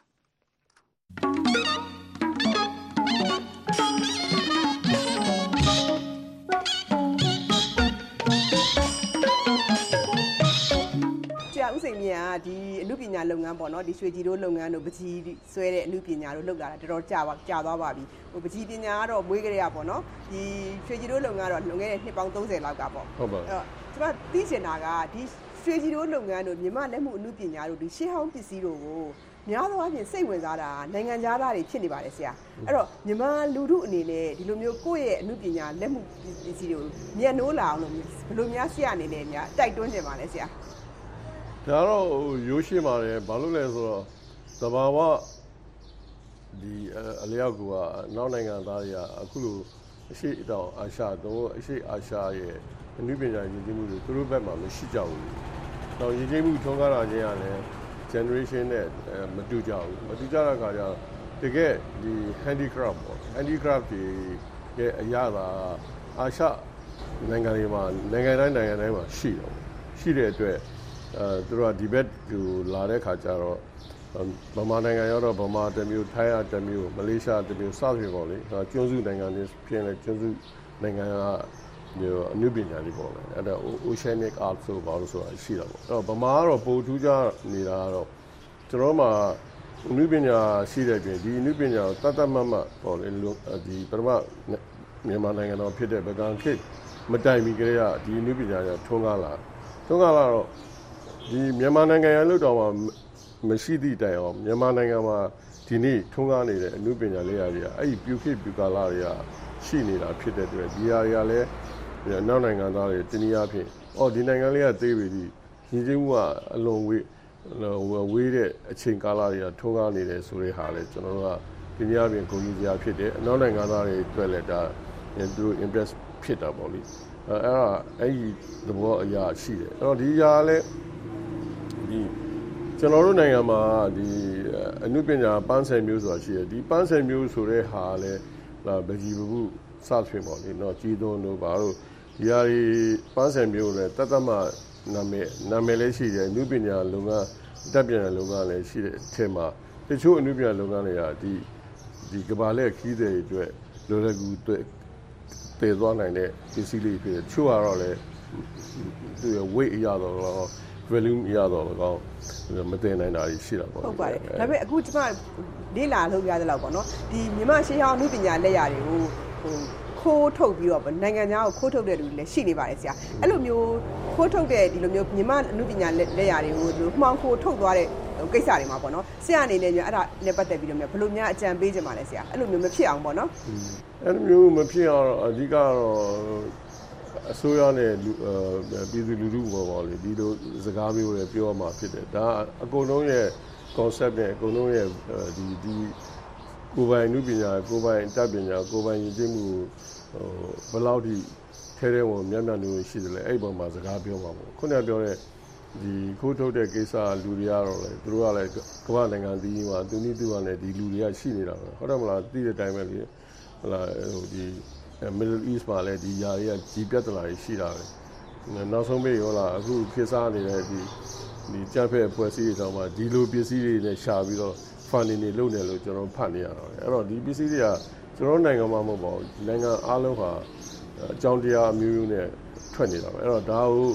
ဦးစိန်မြင့်ကဒီအမှုပညာလုပ်ငန်းပေါ့နော်ဒီရွှေကြည်တို့လုပ်ငန်းတို့ပကြီးဆွဲတဲ့အမှုပညာတို့လုပ်လာတာတော်တော်ကြာသွားပါပြီဟိုပကြီးပညာကတော့မွေးကြရပေါ့နော်ဒီရွှေကြည်တို့လုပ်ငန်းတော့လွန်ခဲ့တဲ့နှစ်ပေါင်း30လောက်ကပေါ့ဟုတ်ပါအဲ့တော့ကျွန်မသိချင်တာကဒီရွှေကြည်တို့လုပ်ငန်းတို့မြန်မာလက်မှုအမှုပညာတို့ဒီရှေးဟောင်းပစ္စည်းတို့ကိုများသောအားဖြင့်စိတ်ဝင်စားတာနိုင်ငံသားတွေဖြစ်နေပါတယ်ဆရာအဲ့တော့မြန်မာလူထုအနေနဲ့ဒီလိုမျိုးကိုယ့်ရဲ့အမှုပညာလက်မှုပစ္စည်းတွေကိုမြတ်နိုးလာအောင်လို့ဘယ်လိုများဆရာအနေနဲ့များတိုက်တွန်းနေပါလဲဆရာဒါတော့ရိုးရှင်းပါတယ်ဘာလို့လဲဆိုတော့သဘာဝဒီအလျောက်ကနောက်နိုင်ငံသားတွေကအခုလိုအရှိတောင်အာရှတော့အရှိအာရှရဲ့အနည်းပညာရည်ကြီးမှုတွေသူတို့ဘက်မှာမရှိကြဘူး။တော့ရည်ကြီးမှုထုံးကားတာချင်းကလည်း generation နဲ့မတူကြဘူး။မတူကြတဲ့အခါကျတော့တကယ်ဒီ handicraft ပေါ့ handicraft တွေရဲ့အရာသာအာရှနိုင်ငံတွေမှာနိုင်ငံတိုင်းမှာရှိတယ်။ရှိတဲ့အတွက်သူတို့ကဒီဘက်ကိုလာတဲ့ခါကျတော့ဗမာနိုင်ငံရောက်တော့ဗမာတစ်မျိုးထိုင်းရတစ်မျိုးမလေးရှားတစ်မျိုးစသဖြင့်ပေါ့လေကျွန်းစုနိုင်ငံတွေပြင်လဲကျွန်းစုနိုင်ငံကအနုပညာတွေပေါ့လေအဲ့ဒါ oceanic art ဆိုပါလို့ဆိုတာရှိတာပေါ့အဲ့တော့ဗမာကတော့ပိုထူးခြားနေတာကတော့ကျွန်တော်မှအနုပညာရှိတဲ့ပြင်ဒီအနုပညာကိုတတ်မှတ်ပေါ့လေဒီပထမမြန်မာနိုင်ငံတော်ဖြစ်တဲ့ဗကန်ခေတ်မတိုင်မီကလေးကဒီအနုပညာတွေထွန်းကားလာတော့ဒီမြန်မာနိုင်ငံရဲ့လို့တော့မရှိသည့်တိုင်အောင်မြန်မာနိုင်ငံမှာဒီနေ့ထွန်းကားနေတဲ့အမှုပညာလေးရာတွေကအဲ့ဒီပြူခေတ်ပြူကာလတွေကရှိနေတာဖြစ်တဲ့အတွက်ဒီဟာတွေကလည်းနောက်နိုင်ငံသားတွေတနည်းအားဖြင့်ဒီနိုင်ငံလေးကသေးပြီဒီရင်းချင်းမှုကအလွန်ဝေးတဲ့အချိန်ကာလတွေကထွန်းကားနေတယ်ဆိုတဲ့ဟာလေကျွန်တော်တို့ကတနည်းအားဖြင့်ဂုဏ်ယူစရာဖြစ်တယ်နောက်နိုင်ငံသားတွေအတွက်လည်းဒါသူတို့ impress ဖြစ်တာပေါ့လေအဲ့ဒီသဘောအရာရှိတယ်အဲ့တော့ဒီຢာလည်းဒီကျွန်တော်တို့နိုင်ငံမှာဒီအနုပညာပန်းဆယ်မျိုးဆိုတာရှိတယ်ဒီပန်းဆယ်မျိုးဆိုတဲ့ဟာလည်းဗကြီးဘူးစသဖြင့်ပေါ့လေနော်ကြီးသွန်းတို့ဘာလို့ဒီဟာဒီပန်းဆယ်မျိုးလည်းတတ်မှနာမည်လည်းရှိတယ်အနုပညာလုပ်ငန်းတက်ပြန်လုပ်ငန်းလည်းရှိတဲ့အထက်မှာတချို့အနုပညာလုပ်ငန်းတွေကဒီကဘာလက်ခီးတဲ့အတွက်လောလကူတည်သွားနိုင်တဲ့ပစ္စည်းလေးဖြစ်တယ်ချို့ကတော့လည်းသူရဲ့ weight အရတော့ volume အရတော့ကောင်းမတင်နိုင်တာရှိတာပေါ့ဟုတ်ပါတယ်ဒါပေမဲ့အခုကျမလေ့လာလုပ်ရတဲ့လောက်ပေါ့နော်ဒီမြန်မာရှေးဟောင်းအမှုပညာလက်ရာတွေကိုခိုးထုတ်ပြီးတော့နိုင်ငံခြားကိုခိုးထုတ်တဲ့လူတွေလည်းရှိနေပါတယ်ဆရာအဲ့လိုမျိုးခိုးထုတ်တဲ့ဒီလိုမျိုးမြန်မာအမှုပညာလက်ရာတွေကိုမှောင်ခိုးထုတ်သွားတဲ့ကိစ္စတွေမှာပေါ့နော်ဆရာအနေနဲ့ညအဲ့ဒါနဲ့ပတ်သက်ပြီးတော့ဘယ်လိုများအကြံပေးချင်ပါလဲဆရာအဲ့လိုမျိုးမဖြစ်အောင်ပေါ့နော်အဲ့လိုမျိုးမဖြစ်အောင်အဓိကတော့အစိုးရနဲ့ပြည်သူလူထုပေါ်ပါလေဒီလိုစကားမျိုးတွေပြောမှဖြစ်တယ်ဒါအကုန်လုံးရဲ့ concept နဲ့အကုန်လုံးရဲ့ဒီကိုယ်ပိုင်နုပညာကိုယ်ပိုင်တပ်ပညာကိုယ်ပိုင်ရည်ကြည်မှုဘယ်လောက်ထိထဲထဲဝင်မျက်နှာမျိုးရှိတယ်လဲအဲ့ဒီပုံမှာစကားပြောမှာပေါ့ခုနကပြောတဲ့ဒီခိုးထုတ်တဲ့ကိစ္စလူတွေကတော့လေသူတို့ကလည်းကမ္ဘာနိုင်ငံသီးမှာသူနည်းသူကလည်းဒီလူတွေကရှိနေတာပဲဟုတ်တယ်မလားသိတဲ့အတိုင်းပဲလေဟလာဟိုဒီ Middle East မှာလည်းဒီຢာတွေကကြီးပြတ်လာရှိတာပဲနောက်ဆုံးပြီးရောလားအခုခေတ်စားနေတဲ့ဒီကြက်ဖက်ဖွဲ့စည်းတောင်မှဒီလိုပစ္စည်းတွေနဲ့ရှာပြီးတော့ funding တွေလုပ်နေလို့ကျွန်တော်ဖတ်နေရတာပဲအဲ့တော့ဒီပစ္စည်းတွေကကျွန်တော်နိုင်ငံမှာမဟုတ်ပါဘူးနိုင်ငံအားလုံးဟာအကြောင်းတရားအမျိုးမျိုးနဲ့ထွက်နေတာပဲအဲ့တော့ဒါကို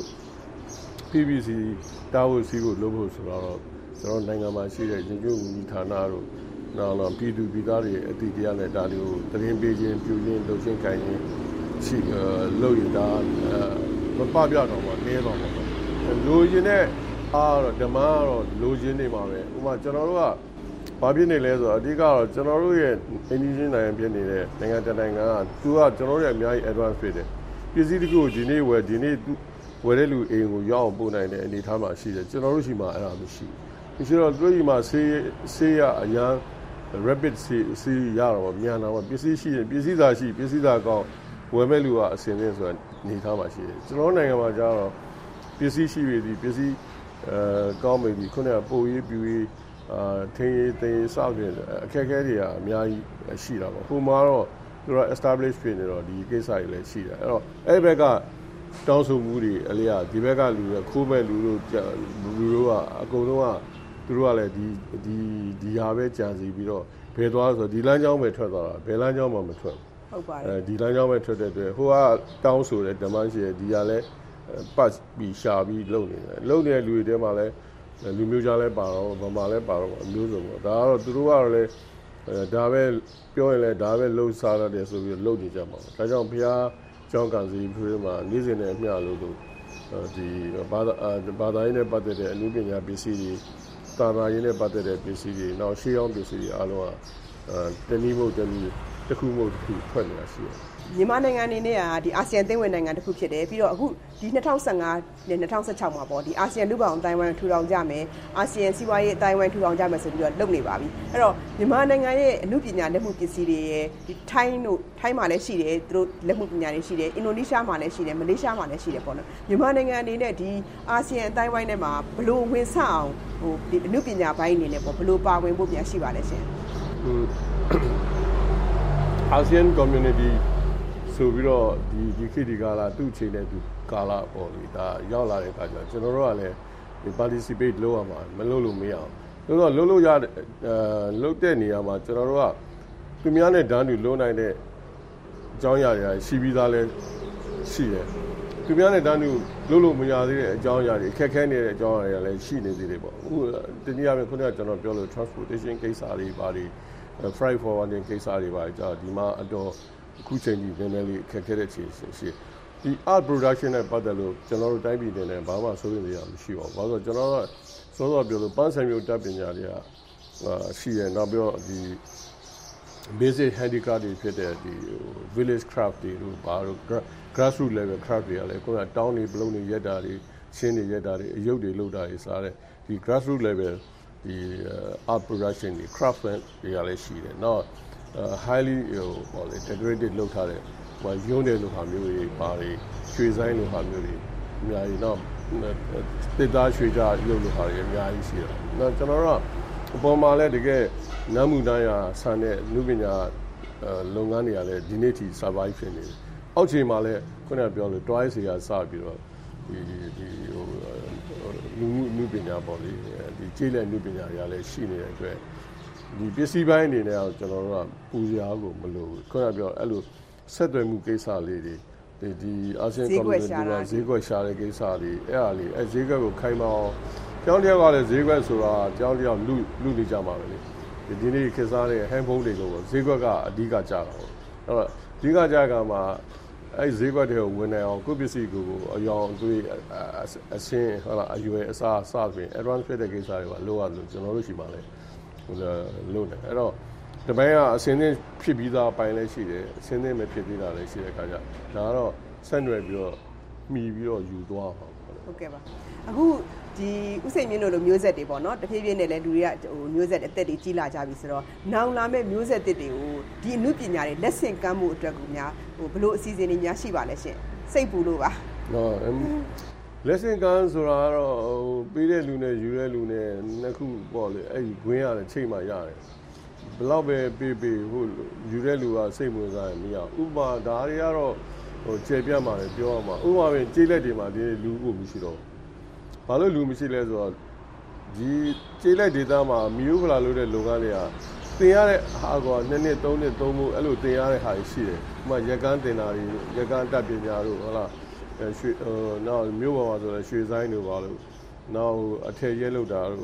PVC တာဝန်စီကိုလုပ်ဖို့ဆိုတော့ကျွန်တော်နိုင်ငံမှာရှိတဲ့ရင်းကျိုးဝန်ကြီးဌာနတို့နောက်ပြည်သူပြည်သားတွေအတိတရားနဲ့ဒါလေးကိုသတင်းပေးခြင်းပြုခြင်းလုပ်ခြင်းကိုင်ခြင်းရှိလုပ်ရတာမပပြတော့မှနေတော့မှာလိုချင်တဲ့အားတော့ဓမ္မကတော့လိုချင်နေမှာပဲဥပမာကျွန်တော်တို့ကဘာဖြစ်နေလဲဆိုတော့အဓိကတော့ကျွန်တော်တို့ရဲ့အင်ဂျင်နီယာနိုင်ငံဖြစ်နေတဲ့နိုင်ငံတနိုင်ငံကသူကကျွန်တော်တို့ရဲ့အများကြီး advance ဖြစ်တယ်ပစ္စည်းတခုကိုဒီနေ့ဝယ်တဲ့လူအိမ်ကိုရောက်အောင်ပို့နိုင်တဲ့အနေအထားမှာရှိတယ်ကျွန်တော်တို့ရှိမှအဲ့ဒါမရှိတော့တို့ဒီမှာဆေးရအရန် rapid ဆေးရတော့မြန်တော့ပစ္စည်းရှိရင်ပစ္စည်းသာရှိပစ္စည်းသာကောင်းဝယ်မဲ့လူကအစင်သင်းဆိုတဲ့အနေအထားမှာရှိတယ်ကျွန်တော်နိုင်ငံမှာကျတော့ပစ္စည်းရှိပြီဒီပစ္စည်းကောင်းပြီဒီခုနကပို့ရေးပြူရေးထင်းရေးတင်ရေးစောက်တယ်အခက်အခဲတွေကအများကြီးရှိတာပေါ့ဟိုမှာတော့သူက establish ဖြစ်နေတော့ဒီကိစ္စတွေလည်းရှိတာအဲ့တော့အဲ့ဘက်ကတောင်းဆိုမှုတွေအလျာဒီဘက်ကလူတွေခိုးမဲ့လူတို့ကအကုန်လုံးကသူတို့ကလည်းဒီဟာပဲကြံစီပြီးတော့ဘယ်သွားဆိုဒီလမ်းကြောင်းပဲထွက်သွားတာဘယ်လမ်းကြောင်းမှမထွက်ဟုတ်ပါတယ်ဒီလမ်းကြောင်းပဲထွက်တဲ့အတွက်ဟိုကတောင်းဆိုတဲ့ဓမ္မရှိဒီကလည်းပတ်ပြီးရှာပြီးလုံနေတယ်လုံနေတဲ့လူတွေတဲမှာလည်းလူမျိုးကြားလဲပါတော့ဗမာလဲပါတော့အမျိုးစုံပေါ့ဒါကတော့သူတို့ကတော့လည်းဒါပဲပြောရင်လည်းဒါပဲလှုပ်ရှားရတယ်ဆိုပြီးလှုပ်နေကြမှာဒါကြောင့်ဘုရားကျောင်းကံစီဖွေးမှာနေ့စဉ်နဲ့အမျှလို့ဒီဘာသာရေးနဲ့ပတ်သက်တဲ့အနုပညာပစ္စည်းတွေသာသနာရေးနဲ့ပတ်သက်တဲ့ပစ္စည်းတွေနောက်ရှေးအောင်ပစ္စည်းတွေအားလုံးကတနည်းမဟုတ်တနည်းတစ်ခုမဟုတ်တစ်ခုထွက်နေတာရှိတယ်မြန်မာနိုင်ငံအနေနဲ့ကဒီအာဆီယံသင်းဝင်နိုင်ငံတစ်ခုဖြစ်တယ်ပြီးတော့အခုဒီ2015နဲ့2016မှာပေါ့ဒီအာဆီယံလူ့ဘောင်အတိုင်းဝိုင်းထူထောင်ကြမယ်အာဆီယံစီးပွားရေးအတိုင်းဝိုင်းထူထောင်ကြမယ်ဆိုပြီးတော့လုပ်နေပါပြီအဲ့တော့မြန်မာနိုင်ငံရဲ့အမှုပညာလက်မှုပစ္စည်းတွေရဲ့ဒီထိုင်းမှာလည်းရှိတယ်သူတို့လက်မှုပညာတွေရှိတယ်အင်ဒိုနီးရှားမှာလည်းရှိတယ်မလေးရှားမှာလည်းရှိတယ်ပေါ့နော်မြန်မာနိုင်ငံအနေနဲ့ဒီအာဆီယံအတိုင်းဝိုင်းထဲမှာဘယ်လိုဝင်ဆအောင်ဟိုဒီအမှုပညာဘိုင်းအနေနဲ့ပေါ့ဘယ်လိုပါဝင်ဖို့ပြန်ရှိပါလဲရှင်အာဆီယံ communityဆိုပြီးတော့ဒီခေတ်ဒီကာလသူ့ချိန်နဲ့သူကာလပေါ့လေဒါရောက်လာတဲ့အခါကျကျွန်တော်တို့ကလည်းဒီ participate လုပ်ရမှာမလုပ်လို့မရအောင်လုပ်ရလုပ်တဲ့နေရာမှာကျွန်တော်တို့ကသူများနဲ့ဓာတ်တူလုံးနိုင်တဲ့အကြောင်းအရာတွေရှိပြီးသားလဲရှိတယ်သူများနဲ့ဓာတ်တူလုံးလို့မရသေးတဲ့အကြောင်းအရာတွေအခက်ခဲနေတဲ့အကြောင်းအရာတွေလည်းရှိနေသေးတယ်ပေါ့အခုတနည်းအားဖြင့်ခုနကကျွန်တော်ပြောလို့ transportation ကိစ္စတွေပါတွေ freight forwarding ကိစ္စတွေပါကြာဒီမှာအတော့အခုချိန်ကြီးနည်းနည်းလေးခက်ခဲတဲ့အခြေအနေရှိဒီ art production နဲ့ပတ်သက်လို့ကျွန်တော်တို့တိုင်းပြည်နဲ့ဘာမှစိုးရိမ်စရာမရှိပါဘူး။ဘာလို့ကျွန်တော်တို့စောစောပြောလို့ပန်းဆိုင်မျိုးတပ်ပညာတွေကရှိရနောက်ပြီးတော့ဒီ basic handicraft တွေဖြစ်တဲ့ဒီ village craft တွေတို့ဘာလို့ grassroots level craft တွေကလည်းခုနတောင်းနေဘလုံးတွေရက်တာတွေချင်းတွေရက်တာတွေအယုတ်တွေလုပ်တာတွေစားတဲ့ဒီ grassroots level ဒီ art production တွေ craft တွေကလည်းရှိတယ်။နောက်highly ပေါ့လေ decorated လုပ်ထားတဲ့ဟိုရုံးတယ်လို့ဟာမျိုးတွေပါတယ်ရွှေဆိုင်လို့ဟာမျိုးတွေအများကြီးတော့တစ်သားရွှေကြရုပ်လို့ဟာတွေအများကြီးရှိတယ်။နောက်ကျွန်တော်တို့အပေါ်မှာလည်းတကယ်နမ်းမှုတိုင်းရာဆန်တဲ့လူပညာလုပ်ငန်းတွေကလည်းဒီနေ့ထိ survive ဖြစ်နေတယ်။အောက်ခြေမှာလည်းခုနကပြောလို့ twice ရာစပြီးတော့ဒီလူပညာပေါ့လေဒီကျေးလက်လူပညာတွေကလည်းရှိနေတဲ့အတွက်ဒီပစ္စည်းပိုင်းအနေနဲ့ကျွန်တော်တို့ကပူစရာကိုမလိုဘူးခုနပြောအဲ့လိုဆက်သွယ်မှုကိစ္စလေးတွေဒီအာဆီယံ community ကဈေးကွက်ရှာတဲ့ကိစ္စတွေအဲ့အားလေးဈေးကွက်ကိုခိုင်မာအောင်ကျောင်းတယောက်ကလည်းဈေးကွက်ဆိုတာကျောင်းတယောက်လူနေကြမှာပဲလေဒီနေ့ခေတ်စားတဲ့ handphone တွေကိုဈေးကွက်ကအဓိကကြတာပေါ့အဲ့တော့အဓိကကြကမှာအဲ့ဈေးကွက်တွေကိုဝင်နိုင်အောင်ကိုပစ္စည်းကိုအယောင်တွေးအစင်းဟုတ်လားအရွယ်အစားအစပြင် advance ဖြစ်တဲ့ကိစ္စတွေကလိုရလို့ကျွန်တော်တို့ရှိမှလဲလို့နေအဲ့တော့တပိုင်းကအစင်းသင်းဖြစ်ပြီးသားပိုင်းလည်းရှိတယ်အစင်းသင်းမဖြစ်သေးတာလည်းရှိတဲ့အခါကျဒါကတော့ဆက်နွယ်ပြီးတော့မှီပြီးတော့ယူသွားပါဟုတ်ကဲ့ပါအခုဒီဥစိန်မြင့်တို့လိုမျိုးဆက်တွေပေါ့နော်တဖြည်းဖြည်းနဲ့လည်းလူတွေကဟိုမျိုးဆက်အသက်တွေကြီးလာကြပြီဆိုတော့နောင်လာမဲ့မျိုးဆက်တွေကိုဒီအမှုပညာတွေလက်ဆင့်ကမ်းမှုအတွက်ကူများဟိုဘလို့အစီအစဉ်တွေများရှိပါလဲရှင်စိတ်ပူလို့ပါနော်လက်ဆင့်ကမ်းဆိုတာကတော့ဟိုပေးတဲ့လူနဲ့ယူတဲ့လူနဲ့နှစ်ခုပေါ့လေအဲ့ဒီခွင်းရတယ်ချိန်မှရတယ်ဘလောက်ပဲပေးဟိုယူတဲ့လူကစိတ်ဝင်စားရင်မရဥပမာဒါတွေကတော့ဟိုကျေပြတ်မှလည်းပြောရမှာဥပမာပြင်ကြေးလက်တွေမှာဒီလူကိုမရှိတော့ဘာလို့လူမရှိလဲဆိုတော့ဒီကြေးလက်ဒေသမှာမြို့ဖလာလို့တဲ့လုပ်ငန်းတွေကတင်ရတဲ့ဟာက2နှစ်3နှစ်3မှုအဲ့လိုတင်ရတဲ့ဟာရှိတယ်ဥပမာရက်ကန်းတင်တာတွေရက်ကန်းတက်ပညာတို့ဟုတ်လားရွှေနောက်မြို့ပေါ်မှာဆိုလည်းရွှေဆိုင်တို့ပါလို့နောက်အထည်ရဲလောက်တာတို့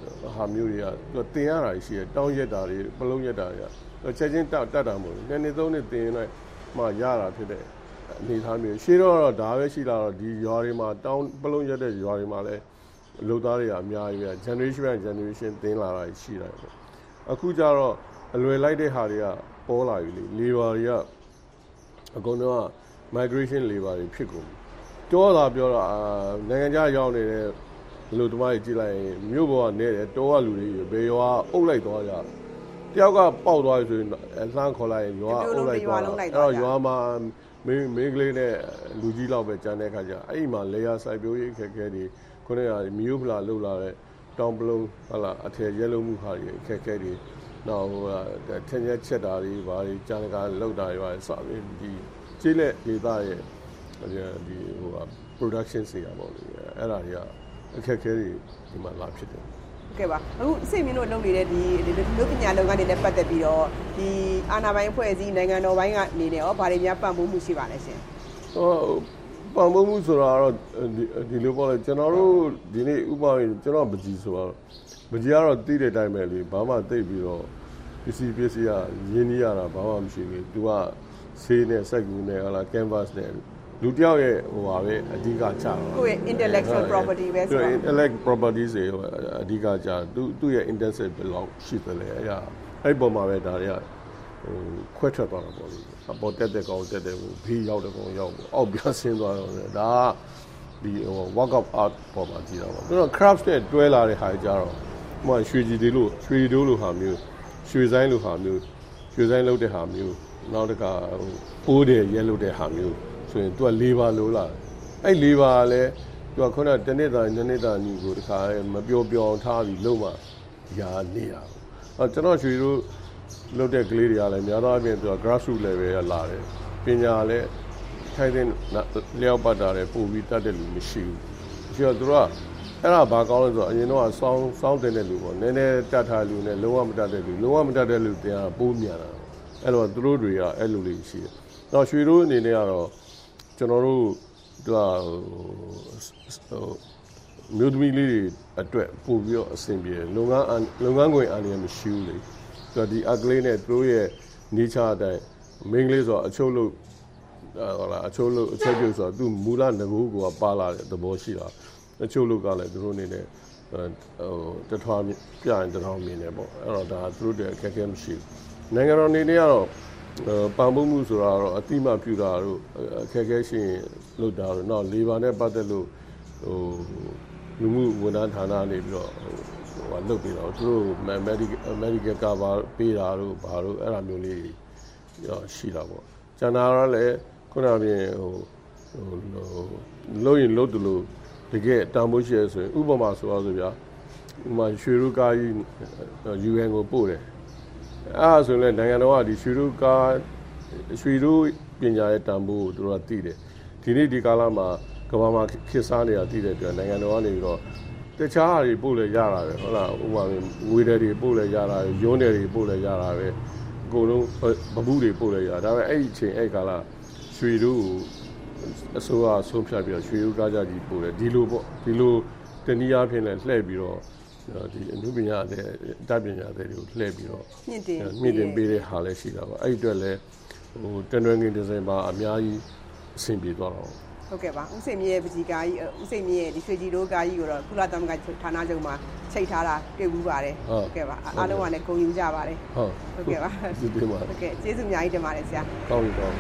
ဟာမျိုးတွေကတင်ရတာရှိတယ်တောင်းရက်တာတွေပလုံးရက်တာတွေကချက်ချင်းတတ်တာမဟုတ်ဘူးနှစ်သုံးနှစ်တင်လိုက်မှရတာဖြစ်တဲ့အနေအထားမျိုးရှေ့တော့ဒါပဲရှိလာတော့ဒီရွာတွေမှာတောင်းပလုံးရက်တဲ့ရွာတွေမှာလည်းလူသားတွေကအများကြီးပဲ generation တင်လာတာရှိတယ်ပေါ့အခုကျတော့အလွယ်လိုက်တဲ့ဟာတွေကပေါ်လာပြီလေ labor တွေကအကုန်လုံးက migration labor တွေဖြစ်ကုန်ပြီပြောတာနိုင်ငံခြားရောက်နေတဲ့လူသမားတွေကြည့်လိုက်ရင်မြို့ပေါ်ကနေတယ်တောကလူတွေဘယ်ရွာအုပ်လိုက်သွားကြတယောက်ကပေါက်သွားပြီဆိုရင်လှမ်းခေါ်လိုက်ရင်ရွာအုပ်လိုက်သွားအဲ့တော့ရွာမှာမင်းကလေးနဲ့လူကြီးလောက်ပဲကျန်တဲ့ခါကျအဲ့ဒီမှာလေယာစိုက်ပျိုးရေးအခက်အခဲတွေခုနကမြို့ဖလာလှုပ်လာတဲ့တောင်ပလုံးဟလာအထည်ရဲလုံးမှုခါတွေအခက်အခဲတွေနောက်ထင်းရက်ချက်တာတွေဘာတွေကြာကလှုပ်တာတွေပါစပြီးဒီကျေးလက်ဒေသရဲ့ဒီproduction တွေอ่ะပေါ့လေအဲ့ဒါတွေကအခက်အခဲတွေဒီမှာလာဖြစ်တယ်ဟုတ်ကဲ့ပါအခုစိတ်မင်းတို့လုပ်နေတဲ့ဒီလူပညာလုပ်ငန်းတွေနဲ့ပတ်သက်ပြီးတော့ဒီအာဏာပိုင်းအဖွဲ့အစည်းနိုင်ငံတော်ပိုင်းကနေနဲ့ရောဗာတွေများပံ့ပိုးမှုရှိပါလဲရှင်ပံ့ပိုးမှုဆိုတာတော့ဒီလိုပေါ့လေကျွန်တော်တို့ဒီနေ့ဥပမာကျွန်တော်ပကြီးဆိုတော့ပကြီးကတော့တည်တဲ့အတိုင်းပဲလေဘာမှသိပြီးတော့ပစ္စည်းကရင်းနှီးရတာဘာမှမရှိဘူးသူကဆေးနဲ့စက်ကူနဲ့ဟလာ canvas နဲ့လူတယောက်ရဲ့ဟိုပါပဲအဓိကကြာတော့ကိုယ့်ရဲ့ intellectual property ပဲဆိုတော့ intellect properties တွေအဓိကကြာသူ့ရဲ့ intensive ဘယ်လောက်ရှိသလဲအဲ့ပေါ်မှာပဲဒါတွေကခွဲထွက်သွားတာပေါ့လေအပေါ်တက်တဲ့ကောင်တက်တယ်ဘေးရောက်တဲ့ကောင်ရောက်အောက်ပြဆင်းသွားတော့ဒါကဒီwork of art ပေါ်မှာကြည့်တာပေါ့သူတို့ craft နဲ့တွဲလာတဲ့ဟာကြတော့ဟိုရွှေကြည်တွေလို့ရွှေဒိုးလို့ဟာမျိုးရွှေဆိုင်လို့ဟာမျိုးရွှေဆိုင်လုပ်တဲ့ဟာမျိုးနောက်တစ်ခါပိုးတယ်ရဲလုပ်တဲ့ဟာမျိုးဆိုရင်သူက၄ပါလို့လာအဲ့၄ပါလည်းသူကခုနတနေ့တာနှစ်နေ့တာညီကိုတခါမပျော်ပြောင်းထားပြီးလုံးမရာနေတာကျွန်တော်ရွှေတို့လုပ်တဲ့ကလေးတွေကလည်းများသောအားဖြင့်သူက grassroots level ရလာတယ်ပညာလည်းထိုင်တဲ့လျောက်ပတ်တာလည်းပို့ပြီးတတ်တဲ့လူမရှိဘူးပြီးတော့သူကအဲ့ဒါဘာကောင်းလဲဆိုတော့အရင်တော့စောင်းတဲ့လူပေါ့နည်းနည်းတတ်ထားလူနဲ့လုံးဝမတတ်တဲ့လူတင်တာပိုးမြန်တာအဲ့တော့သူတို့တွေကအဲ့လိုလေးရှိတယ်တော့ရွှေတို့အနေနဲ့ကတော့ကျွန်တော်တို့သူကမြို့သမီးလေးတွေအတွက်ပို့ပြီးတော့အဆင်ပြေလုပ်ငန်းခွင်အားလည်းမရှိဘူးလေသူကဒီအကလေးနဲ့သူတို့ရဲ့နေချအတိုင်းမိန်းကလေးဆိုတော့အချုပ်လို့ဟလာအချုပ်ပြုတ်ဆိုတော့သူမူလငကိုးကပါလာတဲ့သဘောရှိတာအချုပ်လို့ကလည်းသူတို့အနေနဲ့တထွားပြရင်တထောင်မြင်တယ်ပေါ့အဲ့တော့ဒါသူတို့တဲ့အခက်အခဲမရှိဘူးနိုင်ငံတော်အနေနဲ့ကတော့ပံ့ပိုးမှုဆိုတာတော့အတိမပြူတာတို့အခက်အခဲရှိရင်လုပ်တာတို့နောက်လေဘာနဲ့ပတ်သက်လို့လူမှုဝန်ထမ်းဌာနနေပြီးတော့လုပ်ပြီးတော့သူတို့ medical cover ပေးတာတို့ဘာတို့အဲ့လိုမျိုးလေးရှိတာပေါ့ကျန်တာတော့လည်းခုနကပြင်လို့ရင်လို့တူလို့တကယ်တန်ဖိုးရှိရဆိုရင်ဥပမာဆိုတော့ဆိုဗျာဥပမာရွှေရုကားကြီး UN ကိုပို့တယ်အဲ့ဒါဆိုရင်နိုင်ငံတော်ကဒီရွှေရုပညာရဲ့တန်ဖိုးကိုသူတို့ကသိတယ်ဒီနေ့ဒီကာလမှာကမ္ဘာမှာခေတ်စားနေတာသိတဲ့အတွက်နိုင်ငံတော်ကနေပြီးတော့တခြားဟာတွေပို့လဲရတာပဲဟုတ်လားဥပမာငွေတွေပို့လဲရတာပဲရုံးတွေပို့လဲရတာပဲအကုန်လုံးဗမှုတွေပို့လဲရဒါပေမဲ့အဲ့ဒီအချိန်အဲ့ကာလရွှေရုကိုအစိုးရဆုံးဖြတ်ပြီးတော့ရွှေရုကားကြကြီးပို့တယ်ဒီလိုပေါ့ဒီလိုတနည်းအားဖြင့်လည်းလှည့်ပြီးတော့ဒီအနုပညာတဲ့တပညာတွေကိုလှည့်ပြီးတော့မြင့်တင်ပေးတဲ့ဟာလည်းရှိတာပါအဲ့အတွက်လည်းတန်ရွှေငင်ဒီဇိုင်မှာအများကြီးအဆင်ပြေသွားတော့ဟုတ်ကဲ့ပါဦးစိန်မြင့်ရဲ့ပကြီးကားကြီးဦးစိန်မြင့်ရဲ့ဒီရွှေကြည်တို့ကားကြီးကိုတော့ကုလသမဂ္ဂဌာနချုပ်မှာချိန်ထားတာတွေ့ဘူးပါတယ်ဟုတ်ကဲ့ပါအားလုံးကလည်းဂုဏ်ယူကြပါတယ်ဟုတ်ကဲ့ပါဒီမှာဟုတ်ကဲ့ကျေးဇူးအများကြီးတင်ပါတယ်ဆရာကောင်းပြီ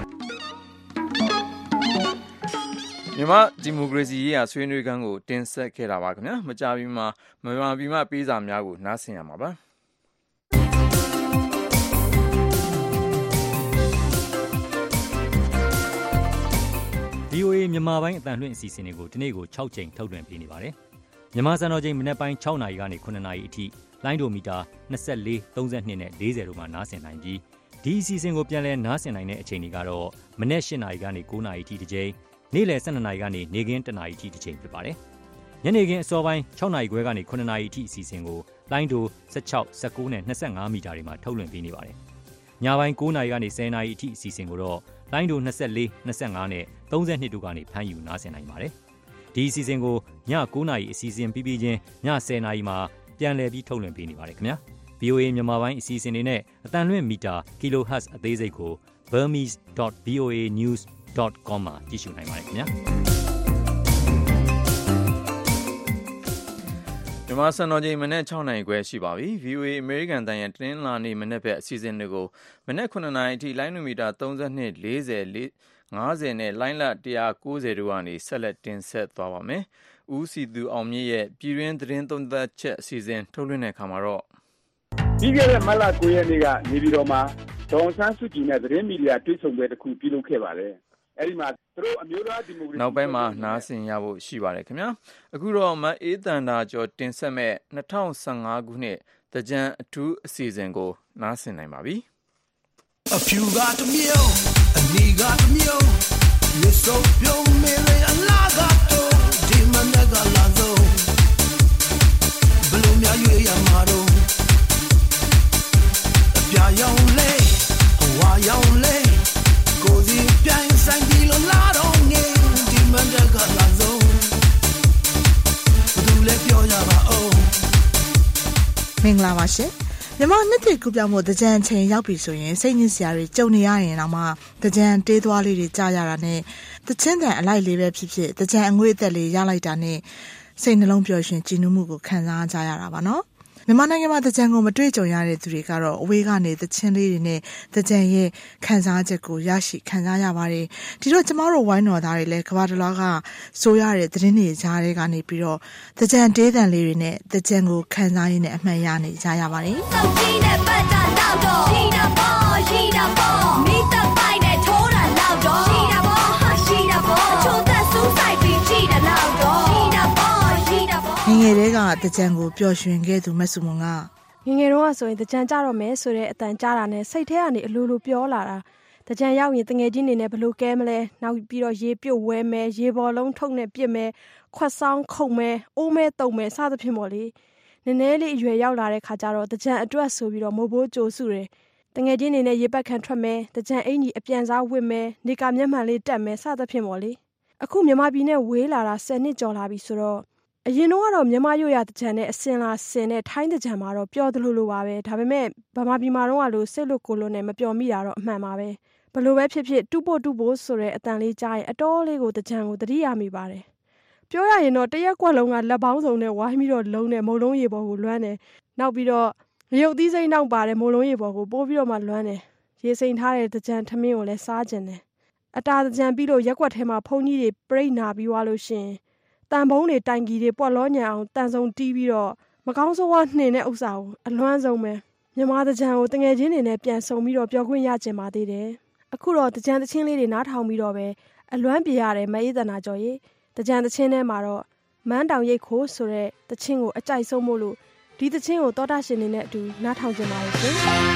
မြန်မာဒီမိုကရေစီရေးရာဆွေးနွေးခန်းကိုတင်ဆက်ခဲ့တာပါခင်ဗျာမကြပြီးမှမြန်မာပြည်မှာပေးစာများကိုနားဆင်ရမှာပါ VOA မြန်မာပိုင်းအတန်လွှင့်အစီအစဉ်တွေကိုဒီနေ့ကို6ချိန်ထုတ်လွှင့်ပေးနေပါတယ်မြန်မာစံတော်ချိန်မနေ့ပိုင်း6နာရီကနေ9နာရီအထိလိုင်းဒိုမီတာ24 32နဲ့40တို့မှာနားဆင်နိုင်ပြီးဒီအစီအစဉ်ကိုပြန်လည်နားဆင်နိုင်တဲ့အချိန်တွေကတော့မနေ့8နာရီကနေ9နာရီအထိတစ်ချိန်နေ့လယ်12နာရီကနေနေ့ခင်း1နာရီအထိတစ်ချိန်ဖြစ်ပါတယ်ညနေခင်းအစောပိုင်း6နာရီခွဲကနေ9နာရီအထိအစီအစဉ်ကိုလိုင်းဒို16 19နဲ့25မီတာတွေမှာထုတ်လွှင့်ပေးနေပါတယ်ညပိုင်း9နာရီကနေ10နာရီအထိအစီအစဉ်ကိုတော့လိုင်းဒို24 25နဲ့32တို့ကနေဖမ်းယူနားဆင်နိုင်ပါတယ်ဒီအစီအစဉ်ကိုည9နာရီအစီအစဉ်ပြီးပြီးချင်းည10နာရီမှာပြန်လည်ပြီးထုတ်လွှင့်ပေးနေပါတယ်ခင်ဗျာ VOA မြန်မာပိုင်းအစီအစဉ်တွေနဲ့အတန်လွင့်မီတာ kilohertz အသေးစိတ်ကို burmese.voanews.com မှာကြည့်ရှုနိုင်ပါတယ်ခင်ဗျာမြန်မာစံတော်ချိန်မနေ့6နာရီခွဲရှိပါပြီ VOA အမေရိကန်တန်ရဲ့တင်းလာနေမနေ့ဘက်အစီအစဉ်တွေကိုမနေ့9နာရီအထိလိုင်းမီတာ32 40 50နဲ့လိုင်းလ190တို့ကနေဆက်လက်တင်ဆက်သွားပါမယ်။ဦးစီသူအောင်မြင့်ရဲ့ပြည်တွင်းသတင်းသုံးသပ်ချက်အစီအစဉ်ထုတ်လွှင့်တဲ့အခါမှာတော့ပြီးခဲ့တဲ့မတ်လ9ရက်နေ့ကနေပြည်တော်မှာဒေါ်အောင်ဆန်းစုကြည်နဲ့သတင်းမီဒီယာတွေ့ဆုံပွဲတစ်ခုပြုလုပ်ခဲ့ပါတယ်။အဲဒီမှာသူတို့အမျိုးသားဒီမိုကရေစီနောက်ပိုင်းမှာနားဆင်ရဖို့ရှိပါတယ်ခင်ဗျာ။အခုတော့မအေးတန်တာကျော်တင်ဆက်မဲ့2015ခုနှစ်သကြံအထူးအစီအစဉ်ကိုနားဆင်နိုင်ပါပြီ။ A few got the meal, a knee got the meal. You're so pure, Mary, a lot got to. Demon, I got lazo. Bloom ya, you, ya, maro. Pia, young lay, a why, young lay. Go the pian, sang, deal, a lot on me. Demon, I got lazo. Do let your yaba, oh. မင်္ဂလာပါရှင်မြန်မာနှစ်တကူပြောင်းဖို့တကြံချိန်ရောက်ပြီဆိုရင်စိတ်ညစ်စရာတွေကြုံနေရရင်တော့မှတကြံတေးသွားလေးတွေကြားရတာနဲ့တချင်းတန်အလိုက်လေးပဲဖြစ်ဖြစ်တကြံအငွေ့အသက်လေးရလိုက်တာနဲ့စိတ်နှလုံးပျော်ရွှင်ကြည်နူးမှုကိုခံစားကြရတာပါနော်မြန်မာနိုင်ငံမှာတကြံကိုမတွေ့ကြုံရတဲ့သူတွေကတော့အဝေးကနေတချင်းလေးတွေနဲ့တကြံရဲ့ခံစားချက်ကိုရရှိခံစားရပါတယ်ဒီတော့ကျမတို့ဝိုင်းတော်သားတွေလည်းကဘာတလားကဆိုရတဲ့သတင်းတွေကြားတွေကနေပြီးတော့တကြံတေးတန်လေးတွေနဲ့တကြံကိုခံစားရင်းနဲ့အမှန်ရနေကြရပါတယ်စောက်ကြီးနဲ့ပတ်တာတော့တော့ရှိတာပေါ့ရှိတာပေါ့မိသက်ပိုက်နဲ့ထိုးတာတော့တော့ရှိတာပေါ့ဟာရှိတာပေါ့အချို့သက်စူးဆိုင်ပြီးရှိတာတော့တော့ရှိတာပေါ့ရှိတာပေါ့ငငယ်တွေကတကြံကိုပျော်ရွှင်ခဲ့သူမဆုမွန်ကငငယ်တော့ဆိုရင်တကြံကြတော့မယ်ဆိုတဲ့အတန်ကြားတာနဲ့စိတ်ထဲကနေအလိုလိုပြောလာတာတကြံရောက်ရင်တငယ်ချင်းတွေနဲ့ဘလို့ကဲမလဲနောက်ပြီးတော့ရေပြုတ်ဝဲမယ်ရေပေါ်လုံးထုတ်နဲ့ပြစ်မယ်ခွက်ဆောင်ခုံမယ်အိုးမဲတုံမယ်စသဖြင့်ပေါ့လေနည်းနည်းလေးအရွယ်ရောက်လာတဲ့ခါကျတော့တကြံအတွက်ဆိုပြီးတော့မိုးဘိုးကြိုစုတယ်တငယ်ချင်းတွေနဲ့ရေပတ်ခံထွက်မယ်တကြံအင်ကြီးအပြန်စားဝစ်မယ်နေကမျက်မှန်လေးတက်မယ်စသဖြင့်ပေါ့လေအခုမြန်မာပြည်နဲ့ဝေးလာတာ10နှစ်ကျော်လာပြီဆိုတော့အရင်တော့မြန်မာရွရတကြံနဲ့အစင်လာစင်နဲ့ထိုင်းတကြံမှာတော့ပျော်သလိုလိုပါပဲဒါပေမဲ့ဗမာပြည်မှာတော့လို့စိတ်လွတ်ကိုလို့နဲ့မပျော်မိတာတော့အမှန်ပါပဲဘလို့ပဲဖြစ်ဖြစ်တူဖို့ဆိုတဲ့အတန်လေးကြားရင်အတော်လေးကိုတကြံကိုသတိရမိပါတယ်ပြောရရင်တော့တရက်ကွက်လုံးကလက်ပေါင်းစုံနဲ့ဝိုင်းပြီးတော့လုံးနဲ့မုံလုံးရေပေါ်ကိုလွှမ်းတယ်နောက်ပြီးတော့ရုပ်သီးစိမ့်နောက်ပါတဲ့မုံလုံးရေပေါ်ကိုပိုးပြီးတော့မှလွှမ်းတယ်ရေစိမ်ထားတဲ့တကြံထမင်းကိုလည်းစားကျင်တယ်အတာတကြံပြီးလို့ရက်ကွက်ထဲမှာဖုန်ကြီးတွေပြိတ်နာပြီးွားလို့ရှင်တန်ဘုံတွေတိုင်ကြီးတွေပွက်လောညံအောင်တန်စုံတီးပြီးတော့မကောင်းဆိုးဝါးနှင်တဲ့ဥစ္စာကိုအလွမ်းဆုံးပဲမြန်မာတကြံကိုတငယ်ချင်းတွေနဲ့ပြန်ဆုံပြီးတော့ပြောခွင့်ရကျင်ပါသေးတယ်အခုတော့တကြံတချင်းလေးတွေနားထောင်ပြီးတော့ပဲအလွမ်းပြရတယ်မအေးသနာကျော်ရေတကြံတချင်းထဲမှာတော့မန်းတောင်ရိတ်ခိုးဆိုတဲ့တချင်းကိုအကြိုက်ဆုံးမို့လို့ဒီတချင်းကိုသောတာရှင်နေနဲ့အတူနားထောင်ကြပါရစေ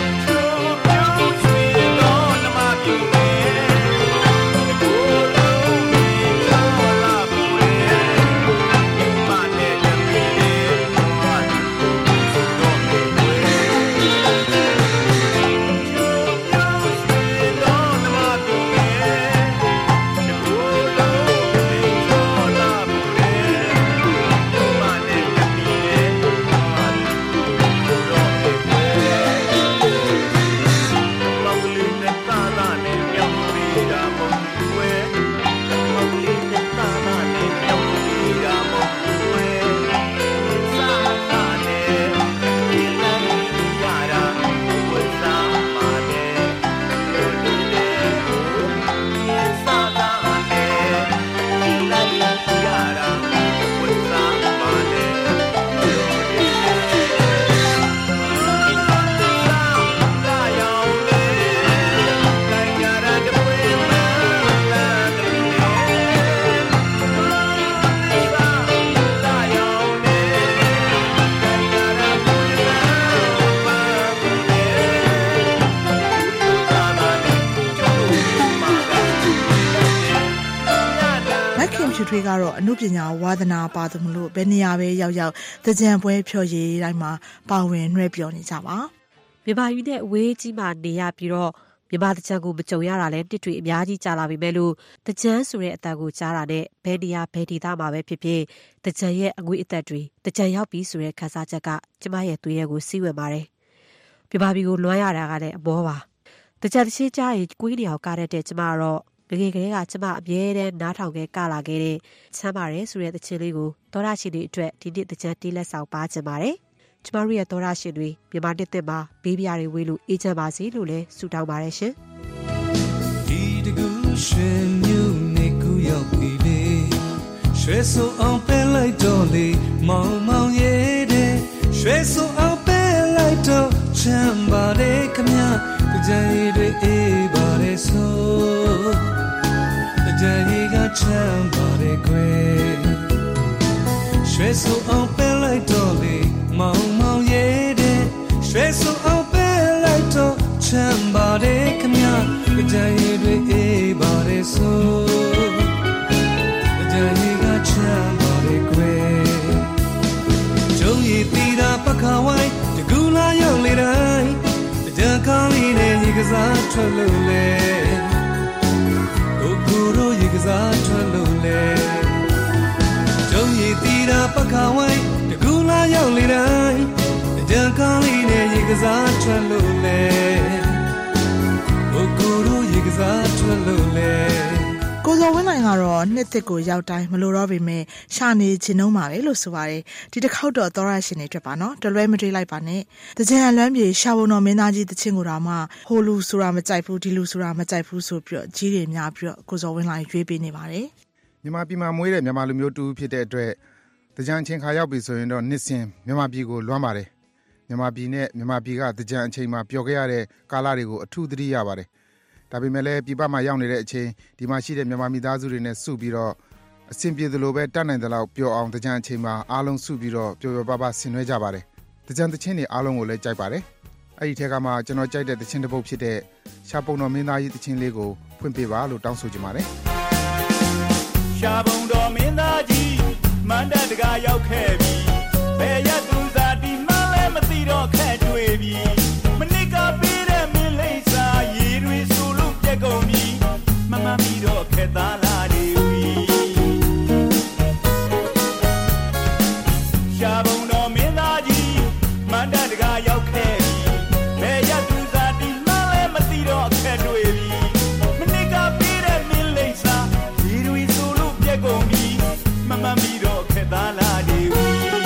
ထွေးကတော့အမှုပညာဝါသနာပါသူမလို့ဘယ်နေရာပဲရောက်ရောက်တကြံပွဲဖြော်ရည်တိုင်းမှာပါဝင်နှွဲ့ပြော်နေကြပါမြန်မာပြည်နဲ့အဝေးကြီးမှနေရပြီးတော့မြမြန်မာတကြံကိုမကြုံရတာလည်းတစ်တွေအများကြီးကြာလာပြီပဲလို့တကြံဆိုတဲ့အတန်ကိုကြားတာနဲ့ဘယ်နေရာဘယ်ဒေသမှာပဲဖြစ်ဖြစ်တကြံရဲ့အငွေအသက်တွေတကြံရောက်ပြီဆိုတဲ့ခန်းစားချက်ကကျမရဲ့သွေးထဲကိုစီးဝင်ပါတယ်မြန်မာပြည်ကိုလွှမ်းရတာကလည်းအမောပါတကြံတစ်ချင်းကြားရင်ကိုယ်နေအောင်ကားတဲ့ကျမကတော့ငယ်ငယ်ကလေးကကျမအမြဲတမ်းနားထောင်ခဲ့ကလာခဲ့တဲ့ချမ်းပါတယ်ဆိုတဲ့တခြင်းလေးကိုသောရရှင်တွေအတွက်ဒီနေ့တကြံတီးလက်ဆောင်ပါချင်ပါတယ်ကျမတို့ရဲ့သောရရှင်တွေမြန်မာနှစ်သစ်မှာဘေးပြားတွေဝေးလို့အေးချမ်းပါစေလို့လည်းဆုတောင်းပါတယ်ရှင်ဒီတကူရှင်မျိုးနေကူရောက်ပြီလေရွှေဆိုအောင်ပဲလိုက်တော့လေမောင်မောင်ရဲ့တဲ့ရွှေဆိုအောင်ပဲလိုက်တော့ချမ်းပါတယ်ခမတကြံရည်တွေအေးပါတယ်ဆိုတကြံရည်ကချမ်းပါတယ်ကွယ်ရွှေဆိုအောင်ပဲလိုက်တော့လေမောင်မောင်ရဲ့တဲ့ရွှေဆိုအောင်ပဲလိုက်တော့ချမ်းပါတယ်ခမတကြံရည်တွေအေးပါတယ်ဆိုတကြံရည်ကချမ်းပါတယ်ကွယ်ကျုံရည်တီတာပခါဝိုင်းတကူလာရောက်လေတိုင်းတကြံကောင်းလေးနဲ့ရေကစားထွက်လို့လေကိုကိုတို့ရေကစားထွက်လို့လေကျုံရည်တီတာပခါဝိုင်းတကူလာရောက်လေတိုင်းတကြံကောင်းလေးနဲ့ရေကစားထွက်လို့လေကိုကိုတို့ရေကစားထွက်လို့လေကိုစောဝင်းနိုင်ကတော့နှစ်သစ်ကိုရောက်တိုင်းမလိုတော့ပေမဲ့ရှာနေခြင်းနှုံးပါပဲလို့ဆိုပါတယ်ဒီတစ်ခေါက်တော့သောရရှင်တွေအတွက်ပါနော်တလွဲမတွေးလိုက်ပါနဲ့တကြံလွမ်းပြေရှာဘုံတော်မင်းသားကြီးတချင်းကိုတော့မှဟိုလူဆိုတာမကြိုက်ဘူးဒီလူဆိုတာမကြိုက်ဘူးဆိုပြီးတော့ကြီးတွေများပြီးတော့ကိုစောဝင်းနိုင်ရွေးပေးနေပါတယ်မြန်မာပြည်မှာမွေးတဲ့မြန်မာလူမျိုးတူဖြစ်တဲ့အတွက်တကြံချင်းခါရောက်ပြီဆိုရင်တော့နှစ်စဉ်မြန်မာပြည်ကိုလွမ်းပါတယ်မြန်မာပြည်နဲ့မြန်မာပြည်ကတကြံအချိန်မှာပျော်ခဲ့ရတဲ့ကာလတွေကိုအထူးသတိရပါတယ်ဒါပေမဲ့လည်းပြည်ပမှာရောက်နေတဲ့အချိန်ဒီမှာရှိတဲ့မြန်မာမိသားစုတွေနဲ့စုပြီးတော့အဆင်ပြေသလိုပဲတတ်နိုင်သလောက်ပျော်အောင်တကြံအချိန်မှာအားလုံးစုပြီးတော့ပျော်ပျော်ပါပါဆင်နွှဲကြပါတယ်တကြံသချင်းတွေအားလုံးကိုလည်းကြိုက်ပါတယ်အဲ့ဒီထက်ကမှကျွန်တော်ကြိုက်တဲ့သချင်းတစ်ပုဒ်ဖြစ်တဲ့ရှာပုံတော်မင်းသားကြီးသချင်းလေးကိုဖွင့်ပေးပါလို့တောင်းဆိုချင်ပါတယ်ရှာပုံတော်မင်းသားကြီးမန္တတကားရောက်ခဲ့ပြီဘယ်ရသူစားဒီမှလည်းမသိတော့ခက်တွေ့ပြီမနစ်ကပေးတဲ့မင်းလိမ့်စာရေတွေဆိုလို့ပြက်ကုန်ပြီမမမီတော့ခက်သားလာနေပြီရှာပုံတော်မင်းသားကြီးမန္တတကားရောက်ခဲ့ပြီဘယ်ရသူစားဒီမှလည်းမသိတော့ခက်တွေ့ပြီမနစ်ကပေးတဲ့မင်းလိမ့်စာရေတွေဆိုလို့ပြက်ကုန်ပြီမမမီတော့ခက်သားလာနေပြီ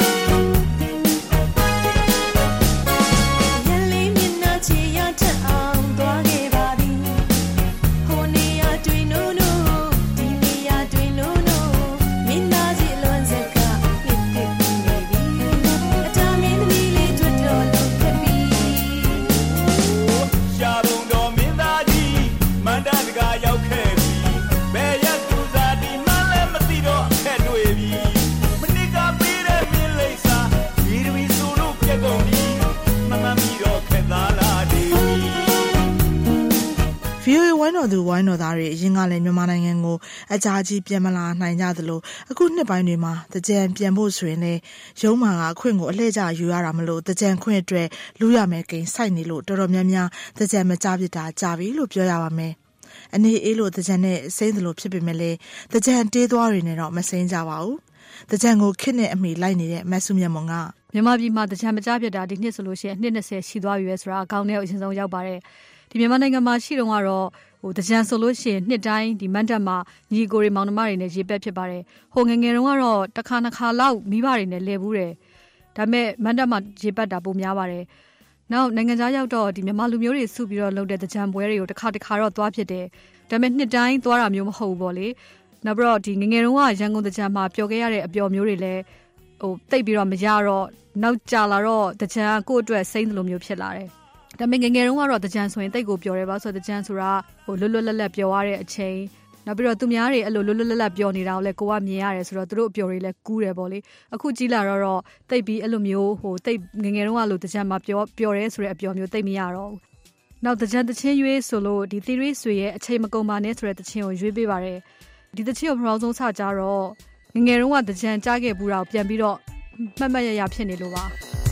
ဝိုင်းတော်သူဝိုင်းတော်သားတွေအရင်ကလည်းမြန်မာနိုင်ငံကိုအကြာကြီးပြန်မလာနိုင်ကြသလိုအခုနှစ်ပိုင်းတွေမှာတကြံပြန်ဖို့ဆိုရင်လည်းရုံးမာကအခွင့်ကိုအလှည့်ကျယူရတာမလို့တကြံခွင့်အတွက်လူရမယ်ကိန်းစိုက်နေလို့တော်တော်များများတကြံမကြဖြစ်တာကြပြီလို့ပြောရပါမယ်အနေအေးလို့တကြံနဲ့စိမ့်သလိုဖြစ်ပေမဲ့လည်းတကြံတေးသွားတွေနဲ့တော့မစိမ့်ကြပါဘူးတကြံကိုခစ်နဲ့အမိလိုက်နေတဲ့မဆုမြတ်မွန်ကမြန်မာပြည်မှာတကြံမကြဖြစ်တာဒီနှစ်ဆိုလို့ရှိရင်နှစ်20ရှိသွားပြီပဲဆိုတာအကောင်းနဲ့အရင်ဆုံးရောက်ပါတယ်ဒီမြန်မာနိုင်ငံမှာရှိတော့ကတော့တကြံဆိုလို့ရှိရင်နှစ်တိုင်းဒီမန်တက်မှာညီကိုတွေမောင်နှမတွေနဲ့ရေပက်ဖြစ်ပါတယ်ဟိုငငယ်တုန်းကတော့တစ်ခါနှစ်ခါလောက်မိဘတွေနဲ့လဲဘူးတယ်ဒါပေမဲ့မန်တက်မှာရေပက်တာပိုများပါတယ်နောက်နိုင်ငံခြားရောက်တော့ဒီမြန်မာလူမျိုးတွေစုပြီးတော့လုပ်တဲ့တကြံပွဲတွေကိုတစ်ခါတော့သွားဖြစ်တယ်ဒါပေမဲ့နှစ်တိုင်းသွားတာမျိုးမဟုတ်ဘူးပေါ့လေနောက်ပြီးတော့ဒီငငယ်တုန်းကရန်ကုန်တကြံမှာပျော်ခဲ့ရတဲ့အပျော်မျိုးတွေလည်းတိတ်ပြီးတော့မရတော့နောက်ကြာလာတော့တကြံကိုယ့်အတွက်စိမ့်သလိုမျိုးဖြစ်လာတယ်ဒါပေမဲ့ငယ်တုန်းကတော့တကြံဆိုရင်တိတ်ကိုပျော်တယ်ပါဆိုတော့တကြံဆိုတာလွတ်လွတ်လပ်လပ်ပျော်ရတဲ့အချိန်နောက်ပြီးတော့သူများတွေအဲ့လိုလွတ်လွတ်လပ်လပ်ပျော်နေတာကိုလည်းကိုကမြင်ရတယ်ဆိုတော့သူတို့အပျော်တွေလည်းကူးတယ်ပေါ့လေအခုကြီးလာတော့တိတ်ပြီးအဲ့လိုမျိုးတိတ်ငယ်တုန်းကလို့တကြံမှာပျော်တယ်ဆိုတဲ့အပျော်မျိုးတိတ်မရတော့ဘူးနောက်တကြံတချင်းရွေးဆိုလို့ဒီသီရိဆွေရဲ့အချိန်မကုန်ပါနဲ့ဆိုတဲ့တချင်းကိုရွေးပေးပါတယ်ဒီတချင်းကိုပထမဆုံးစကြတော့ငယ်တုန်းကတကြံကြားခဲ့ဘူးတာကိုပြန်ပြီးတော့မှတ်ရဖြစ်နေလို့ပါ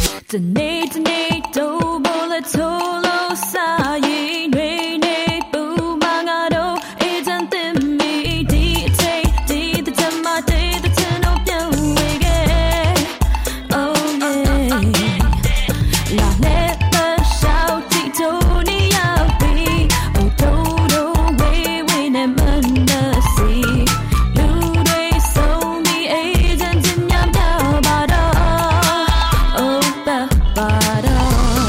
这内这内都不了头颅撒一内内不忙啊都一阵的迷地推地的怎么地的怎么变为个 Oh yeah 拉内的小地头你要比不偷偷微微那么的心路对送你一阵怎样表达的 Oh爸爸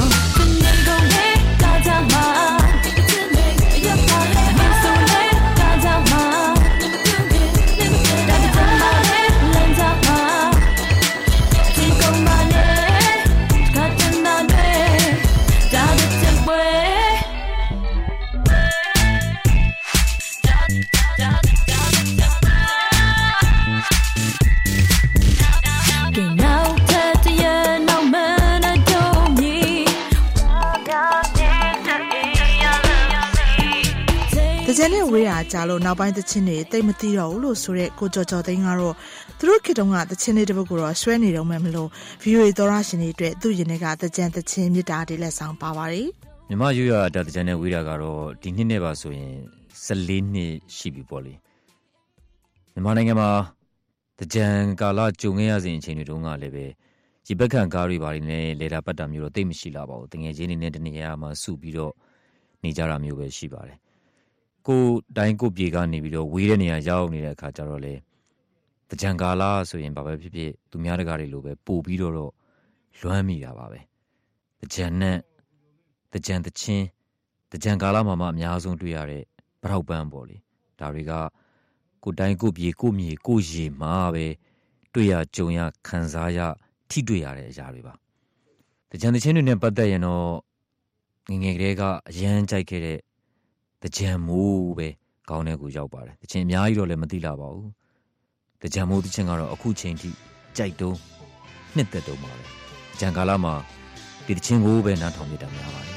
တကြနဲ့ဝေးရကြလို့နောက်ပိုင်းသချင်းတွေတိတ်မသိတော့ဘူးလို့ဆိုတဲ့ကိုကျော်ကျော်သိန်းကတော့သူတို့ခေတ်တုန်းကသချင်းတွေတပုတ်ကိုတော့ဆွဲနေတော့မှမလို့ VOA သောရရှင်တွေအတွက်သူ့ရင်ထဲကတကြသချင်းမြစ်တာတွေလက်ဆောင်ပါပါတယ်မြမရွရတာတကြနဲ့ဝေးတာကတော့ဒီနှစ်နဲ့ပါဆိုရင်14နှစ်ရှိပြီပေါ့လေမြမနိုင်ငံမှာတကြံကာလကြုံခဲ့ရစဉ်အချိန်တွေတုန်းကလည်းပဲဒီဘက်ခံကားတွေပါနေလေတာပတ်တာမျိုးတော့တိတ်မရှိလာပါဘူးတငယ်ချင်းတွေနဲ့တနေရာမှာစုပြီးတော့နေကြတာမျိုးပဲရှိပါတယ်ကိုတိုင်းကိုပြေကနေပြီးတော့ဝေးတဲ့နေရာရောက်နေတဲ့အခါကျတော့လေတကြံကာလဆိုရင်ဘာပဲဖြစ်ဖြစ်သူများတကားတွေလိုပဲပို့ပြီးတော့လွမ်းမိတာပါပဲတကြံနဲ့တကြံတချင်းတကြံကာလမှာမှအများဆုံးတွေ့ရတဲ့ပထောက်ပန်းပေါ့လေဒါတွေကကိုတိုင်းကိုပြေကိုမြေကိုရေမှာပဲတွေ့ရကြုံရခံစားရထိတွေ့ရတဲ့အရာတွေပါတကြံတချင်းတွေနဲ့ပတ်သက်ရင်တော့ငငယ်ကလေးကအရန်ကြိုက်ခဲ့တဲ့တကြံမိုးပဲကောင်းတဲ့ကိုရောက်ပါတယ်တချင်းအများကြီးတော့လည်းမသိလာပါဘူးတကြံမိုးတချင်းကတော့အခုချိန်ထိကြိုက်တုံးနှစ်သက်တုံးပါပဲတကြံကာလမှာဒီတချင်းကိုပဲနားထောင်ပြတာများပါတယ်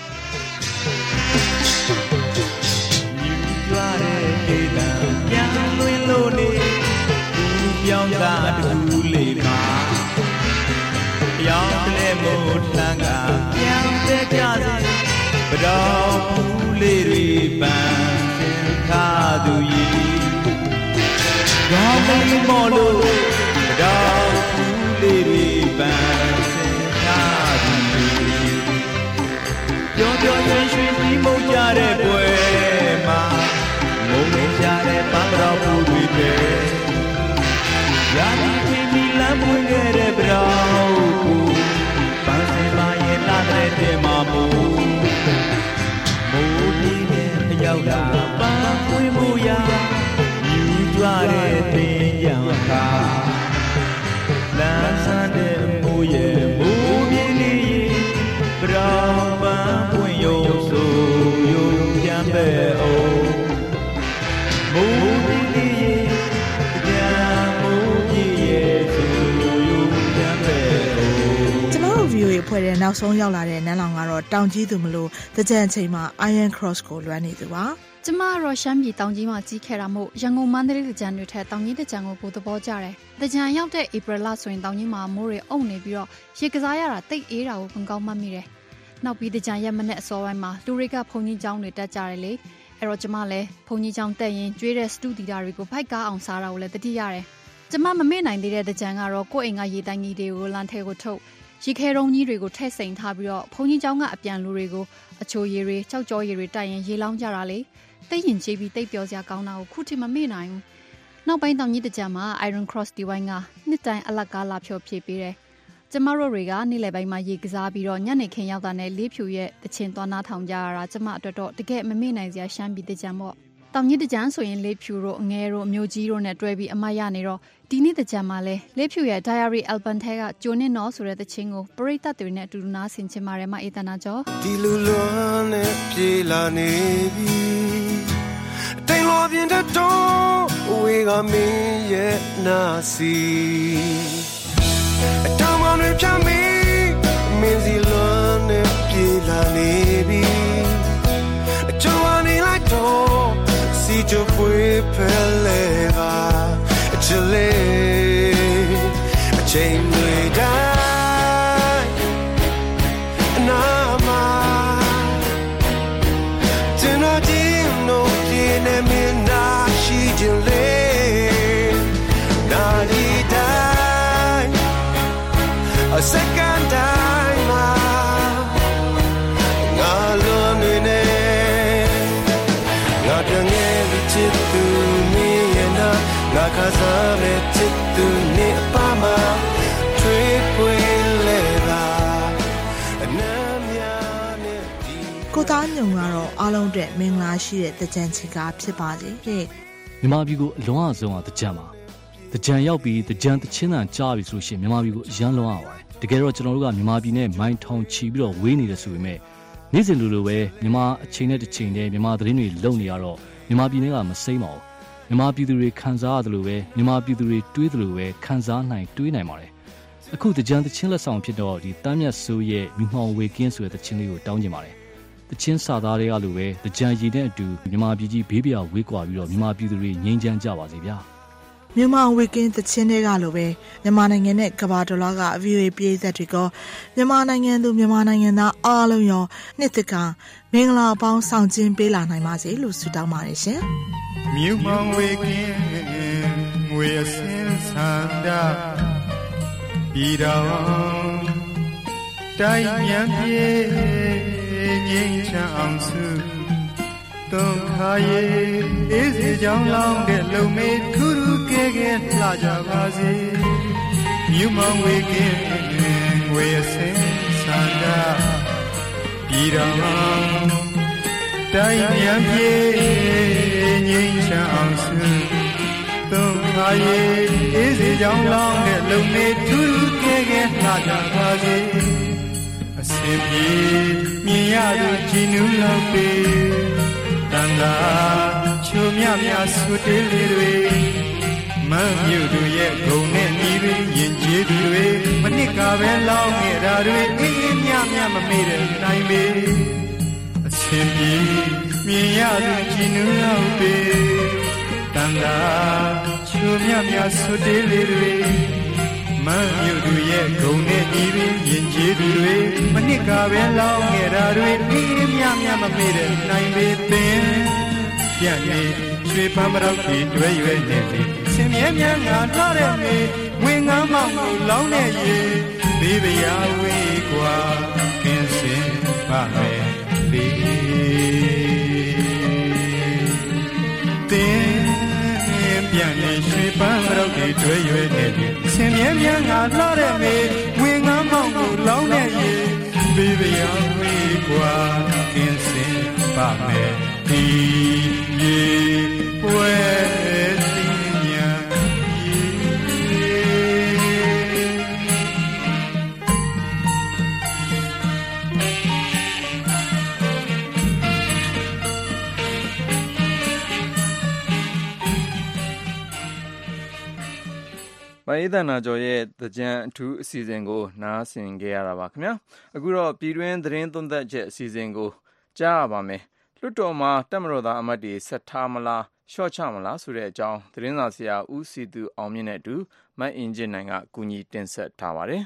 ယူကြတဲ့ဒေသပြန်လွင်လို့နေသူပြောင်းတာတူလေးမှာပြောင်းလဲမို့လှမ်းကပြန်တဲ့ကြစေဘတော်ဘူးလေးတွေပန်းစင်ထားသူကြီးကောင်းလေးမော်လို့ဘတော်ဘူးလေးတွေပန်းစင်ထားသူကြီးပြောပြောရွှင်ရွှင်ပြီးမုတ်ကြတဲ့ပွဲမှာမုံနေကြတဲ့ပန်းတော်ဘူးတွေပဲရာသီချင်းပြီးလမ်းပွင့်ခဲ့တဲ့ဘတော်ဘူးပန်းစင်မရဲ့လာတဲ့တဲ့မှာမို့ရောက်လာပန်းပွင့်မှုရာယူကြတဲ့တင်ကြံခါလမ်းဆန်းတဲ့မိုးရဲ့မိုးပြင်းလေးပရောင်ပန်းပွင့်ရုံဆိုရုံပြန်ပဲအောင်မိုးပြင်းလေးပြန်မိုးပြည့်ရဲ့ဆိုရုံပြန်ပဲအောင်ကျွန်တော် VOA ဖွဲ့တဲ့နောက်ဆုံးရောက်လာတဲ့နန်းလောင်ကတော့တောင်ကြီးသူမလို့တကြံချိန်မှာ Iron Cross ကိုလွှမ်းနေသူပါကျမကတော့ရှမ်းပြည်တောင်ကြီးမှာကြီးခဲ့တာမို့ရန်ကုန်မန္တလေးတကြံတွေထက်တောင်ကြီးတကြံကိုပိုသဘောကျတယ်။တကြံရောက်တဲ့ဧပြီလဆိုရင်တောင်ကြီးမှာမိုးတွေအုံနေပြီးတော့ရေကစားရတာတိတ်အေးတာကိုကောင်းမှတ်မိတယ်။နောက်ပြီးတကြံရက်မနဲ့အစောပိုင်းမှာလူတွေကဘုံကြီးကျောင်းတွေတက်ကြတယ်လေ။အဲ့တော့ကျမလည်းဘုံကြီးကျောင်းတက်ရင်ကျွေးတဲ့စတူဒီတာတွေကိုဖိုက်ကားအောင်စားတာကိုလည်းတတိရတယ်။ကျမမမေ့နိုင်သေးတဲ့တကြံကတော့ကိုယ့်အိမ်ကရေတိုင်းကြီးတွေကိုလမ်းထဲကိုထုတ်ရေခဲတုံးကြီးတွေကိုထည့်စိန်ထားပြီးတော့ဘုံကြီးကျောင်းကအပြန်လူတွေကိုအချိုရည်တွေကြောက်ကြောရည်တွေတိုက်ရင်ရေလောင်းကြတာလေ။တိတ်ရင်ချေးပြီးတိတ်ပြောစရာကောင်းတာကိုခုထိမမေ့နိုင်ဘူး။နောက်ပိုင်းတောင်ကြီးတကြံမှာ Iron Cross ဒီဝိုင်းကနှစ်တိုင်းအလကားလာဖြောဖြည့်ပေးတယ်။ကျမတို့တွေကနေ့လယ်ပိုင်းမှာရေကစားပြီးတော့ညနေခင်းရောက်တာနဲ့လေးဖြူရဲ့တချင်သွားနာထောင်ကြရတာကျမအတွက်တော့တကယ်မမေ့နိုင်စရာရှမ်းပြည်တကြံပေါ့။တောင်ကြီးတကြံဆိုရင်လေးဖြူတို့အငဲတို့အမျိုးကြီးတို့နဲ့တွဲပြီးအမရနေတော့ဒီနေ့တကြံမှာလဲလေးဖြူရဲ့ Diary Album ထဲကကျိုးနဲ့နော်ဆိုတဲ့တချင်ကိုပရိသတ်တွေနဲ့အတူတူနားဆင်ချင်ပါတယ်မအေးတနာကျော်ဒီလူလွမ်းနဲ့ပြေးလာနေပြီတိမ်လောပြင်းတဲ့တော့ဝေကမင်းရဲ့နာစီအတောင်မတွေဖြတ်မီမင်းစီလွမ်းနဲ့ပြေးလာနေပြီအချိုးအနေလိုက်တော့စီချိုးပွေးဖဲလဲကအချစ်လေးအချိန်တွေတိုင်း a second time nga lo nui ne nga pyange li chit tu ni na nga kha sa me chit tu ni pa ma twe pwe le ba ကိုသားညုံကတော့အားလုံးအတွက်မင်္ဂလာရှိတဲ့တကြံချီကားဖြစ်ပါစေတဲ့မြန်မာပြည်ကိုအလွန်အဆုံးတကြံပါတကြံရောက်ပြီးတကြံတချင်းတန်ကြားပြီဆိုရှင်မြန်မာပြည်ကိုအရန်လွန်ရပါတယ်တကယ်တော့ကျွန်တော်တို့ကမြန်မာပြည်နဲ့မိုင်းထောင်ချီပြီးတော့ဝေးနေတယ်ဆိုပေမဲ့နေ့စဉ်လိုလိုပဲမြန်မာအချိန်နဲ့တစ်ချိန်တည်းမြန်မာသတင်းတွေလုံနေရတော့မြန်မာပြည်နဲ့ကမစိမ့်ပါဘူးမြန်မာပြည်သူတွေခံစားရတယ်လို့ပဲမြန်မာပြည်သူတွေတွေးတယ်လို့ပဲခံစားနိုင်တွေးနိုင်ပါတယ်အခုတကြံတချင်းလက်ဆောင်ဖြစ်တော့ဒီတမ်းမြတ်ဆိုးရဲ့မိမှောင်ဝေကင်းဆိုတဲ့တချင်းလေးကိုတောင်းကျင်ပါတယ်တချင်းစာသားတွေကလိုပဲတကြံရည်တဲ့အတူမြန်မာပြည်ကြီးဘေးပြာဝေးကွာပြီးတော့မြန်မာပြည်သူတွေငြိမ်းချမ်းကြပါစေဗျာမြန်မာဝီကင်းတချင်းတွေကလိုပဲမြန်မာနိုင်ငံနဲ့ကမ္ဘာဒေါ်လာက VOA ပြည်သက်တွေကမြန်မာနိုင်ငံသူမြန်မာနိုင်ငံသားအားလုံးရောနှစ်တကာမင်္ဂလာပေါင်းဆောင်ကျင်းပေးလာနိုင်ပါစေလို့ဆုတောင်းပါတယ်ရှင်မြန်မာဝီကင်းငွေအစင်းဆန္ဒပြည်တော်တိုင်းမြန်ပြေငြိမ်းချမ်းအောင်စုဒုက္ခရဲ့အေးစေကြောင်းလောင်းတဲ့လုံမေထူးထူးကဲကဲလှကြပါစေမြန်မာဝေကင်းငွေအစင်းဆန္ဒပြည်တော်တိုင်းမြန်ပြေငြိမ်းချမ်းအောင်စုဒုက္ခရဲ့အေးစေကြောင်းလောင်းတဲ့လုံမေထူးထူးကဲကဲလှကြပါစေအစင်ပြေမြင်ရသူကြည်နူးလောက်ပေတန်ခါချိုမြမြဆွတေးလေးတွေမန်းမြူတို့ရဲ့ဂုံနဲ့ညီတွေရင်ကျေးသူတွေမနစ်ကပဲလောင်းခဲ့တာတွေအေးအေးမြမြမမေ့တဲ့တိုင်းပေအစင်ပြေမြင်ရသူကြည်နူးလောက်ပေတန်ခါချိုမြမြဆွတေးလေးတွေမန်းမြူတို့ရဲ့ဂုံနဲ့ညီတွေရင်ကျေးသူတွေမနစ်ကပဲလောင်းခဲ့တာတွေအေးအေးမြမြမမေ့တဲ့နိုင်ပေပင်ပြန်နေရွှေပန်းမရောက်ပြီးတွဲရွယ်နေပြီစင်မြဲမြန်းငါထားတဲ့မေဝင်ငန်းမောင်ကိုလောင်းတဲ့ရေဘေးပရာဝေးกว่าကင်းစင်ပါမယ်ဘေးတင်ပြန်နေရွှေပန်းမရောက်ပြီးတွဲရွယ်နေပြီစင်မြဲမြန်းငါထားတဲ့မေဝင်ငန်းမောင်ကိုလောင်းတဲ့ရေဘေးပရာဝေးกว่าကင်းစင်ပါမယ်ဒီရေပွဲတင်ညာမအေးသန္တာကျော်ရဲ့သကြံအထူးအစီအစဉ်ကိုနားဆင်ကြရတာပါခင်ဗျာအခုတော့ပြည်တွင်းသတင်းသုံးသပ်ချက်အစီအစဉ်ကိုကြားရပါမယ်လွှတ်တော်မှာတက်မတော်သားအမတ်တွေဆက်ထားမလားရှော့ချမလားဆိုတဲ့အကြောင်းသတင်းစာဆရာဦးစီသူအောင်မြင့်နဲ့အတူမအင်ဂျင်နိုင်ကကူညီတင်ဆက်ထားပါတယ်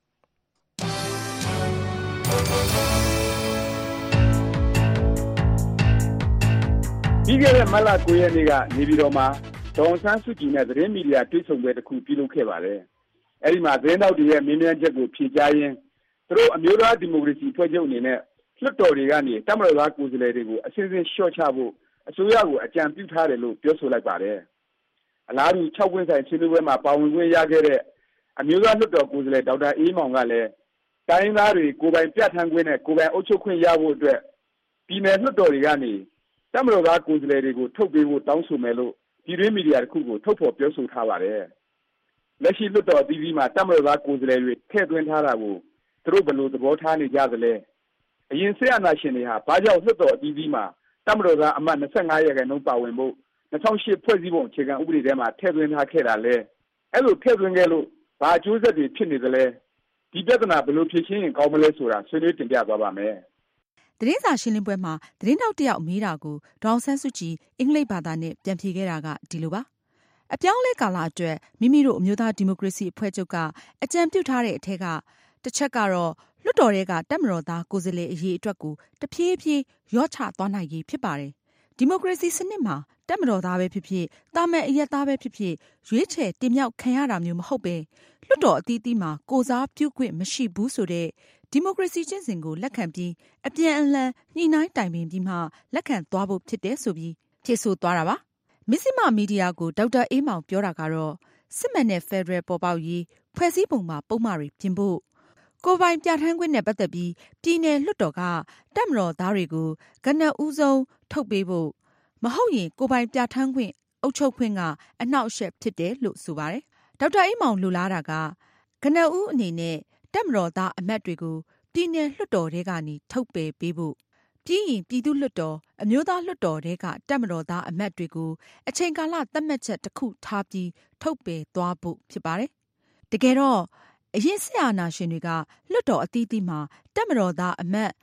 ပြီးခဲ့တဲ့မတ်လ9ရက်နေ့ကနေပြည်တော်မှာဒေါ်ဆန်းစုကြည်နဲ့သတင်းမီဒီယာတွေ့ဆုံပွဲတစ်ခုပြုလုပ်ခဲ့ပါတယ်။အဲဒီမှာသတင်းတောက်တွေရဲ့မေးမြန်းချက်ကိုဖြေကြားရင်းသူတို့အမျိုးသားဒီမိုကရေစီဖွဲ့ချုပ်အနေနဲ့လွှတ်တော်တွေကနေတပ်မတော်သားကိုယ်စားလှယ်တွေကိုအစဉ်စဉ်လျှော့ချဖို့အစိုးရကိုအကြံပြုထားတယ်လို့ပြောဆိုလိုက်ပါတယ်။အလားတူ6ဝန်းဆိုင်ဆွေးနွေးပွဲမှာပါဝင်ခွင့်ရခဲ့တဲ့အမျိုးသားလွှတ်တော်ကိုယ်စားလှယ်ဒေါက်တာအေးမောင်ကလည်းတိုင်းသားတွေကိုယ်ပိုင်ပြဋ္ဌာန်းခွင့်နဲ့ကိုယ်ပိုင်အုပ်ချုပ်ခွင့်ရဖို့အတွက်ပြည်내လွှတ်တော်တွေကနေတပ်မတော်သားကိုယ်စားလှယ်တွေကိုထုတ်ပေးဖို့တောင်းဆိုမယ်လို့ပြည်တွင်းမီဒီယာတစ်ခုကိုထုတ်ဖော်ပြောဆိုထားပါတယ်။လက်ရှိလွှတ်တော်အသီးသီးမှာတပ်မတော်သားကိုယ်စားလှယ်တွေထည့်သွင်းထားတာကိုသူတို့ဘယ်လိုသဘောထားနေကြသလဲ။အရင်ဆက်အာဏာရှင်တွေဟာဘာကြောင့်လွှတ်တော်အသီးသီးမှာတပ်မတော်သားအမတ်25ရာခိုင်နှုန်းပါဝင်ဖို့2008ဖွဲ့စည်းပုံအခြေခံဥပဒေထဲမှာထည့်သွင်းထားခဲ့တာလဲ။အဲ့လိုထည့်သွင်းခဲ့လို့ဘာအကျိုးဆက်တွေဖြစ်နေသလဲ။ဒီပြဿနာဘယ်လိုဖြေရှင်းရင်ကောင်းမလဲဆိုတာဆွေးနွေးတင်ပြသွားပါမယ်။သတင်းစာရှင်းလင်းပွဲမှာသတင်းထောက်တယောက်မေးတာကိုဒေါအောင်ဆန်းစုကြည်အင်္ဂလိပ်ဘာသာနဲ့ပြန်ဖြေခဲ့တာကဒီလိုပါအပြောင်းလဲကာလအတွက်မိမိတို့အမျိုးသားဒီမိုကရေစီအဖွဲ့ချုပ်ကအကြံပြုထားတဲ့အထက်ကတစ်ချက်ကတော့လွှတ်တော်တွေကတပ်မတော်သားကိုယ်စားလှယ်အရေးအတွက်ကိုတဖြည်းဖြည်းရော့ချသွားနိုင်ရေးဖြစ်ပါတယ်ဒီမိုကရေစီစနစ်မှာတက်မတော်သားပဲဖြစ်ဖြစ်တာမန်အရက်သားပဲဖြစ်ဖြစ်ရွေးချယ်တင်မြှောက်ခံရတာမျိုးမဟုတ်ပဲလွှတ်တော်အသီးသီးမှာကိုစားပြုခွင့်မရှိဘူးဆိုတဲ့ဒီမိုကရေစီကျင့်စဉ်ကိုလက်ခံပြီးအပြန်အလှန်ညှိနှိုင်းတိုင်ပင်ပြီးမှလက်ခံသွားဖို့ဖြစ်တယ်ဆိုပြီးဖြေဆိုသွားတာပါမစ္စည်းမမီဒီယာကိုဒေါက်တာအေးမောင်ပြောတာကတော့စစ်မှန်တဲ့ဖက်ဒရယ်ပေါ်ပေါက်ရေးဖွဲ့စည်းပုံမှာပုံမှားတွေပြင်ဖို့ကိုယ်ပိုင်ပြဋ္ဌာန်းခွင့်နဲ့ပတ်သက်ပြီးပြည်내လွှတ်တော်ကတပ်မတော်သားတွေကိုကနဦးဆုံးထုတ်ပေးဖို့မဟုတ်ရင်ကိုယ်ပိုင်ပြဋ္ဌာန်းခွင့်အုပ်ချုပ်ခွင့်ကအနှောက်အယှက်ဖြစ်တယ်လို့ဆိုပါတယ်ဒေါက်တာအေးမောင်လိုလားတာကကနဦးအနေနဲ့တပ်မတော်သားအမတ်တွေကိုပြည်내လွှတ်တော်ထဲကနေထုတ်ပယ်ပေးဖို့ပြီးရင်ပြည်သူ့လွှတ်တော်အမျိုးသားလွှတ်တော်တွေကတပ်မတော်သားအမတ်တွေကိုအချိန်ကာလသတ်မှတ်ချက်တစ်ခုထားပြီးထုတ်ပယ်သွားဖို့ဖြစ်ပါတယ်တကယ်တော့အရင်ဆရာနာရှင်တွေကလွှတ်တော်အသီးသီးမှာတပ်မတော်သားအမတ်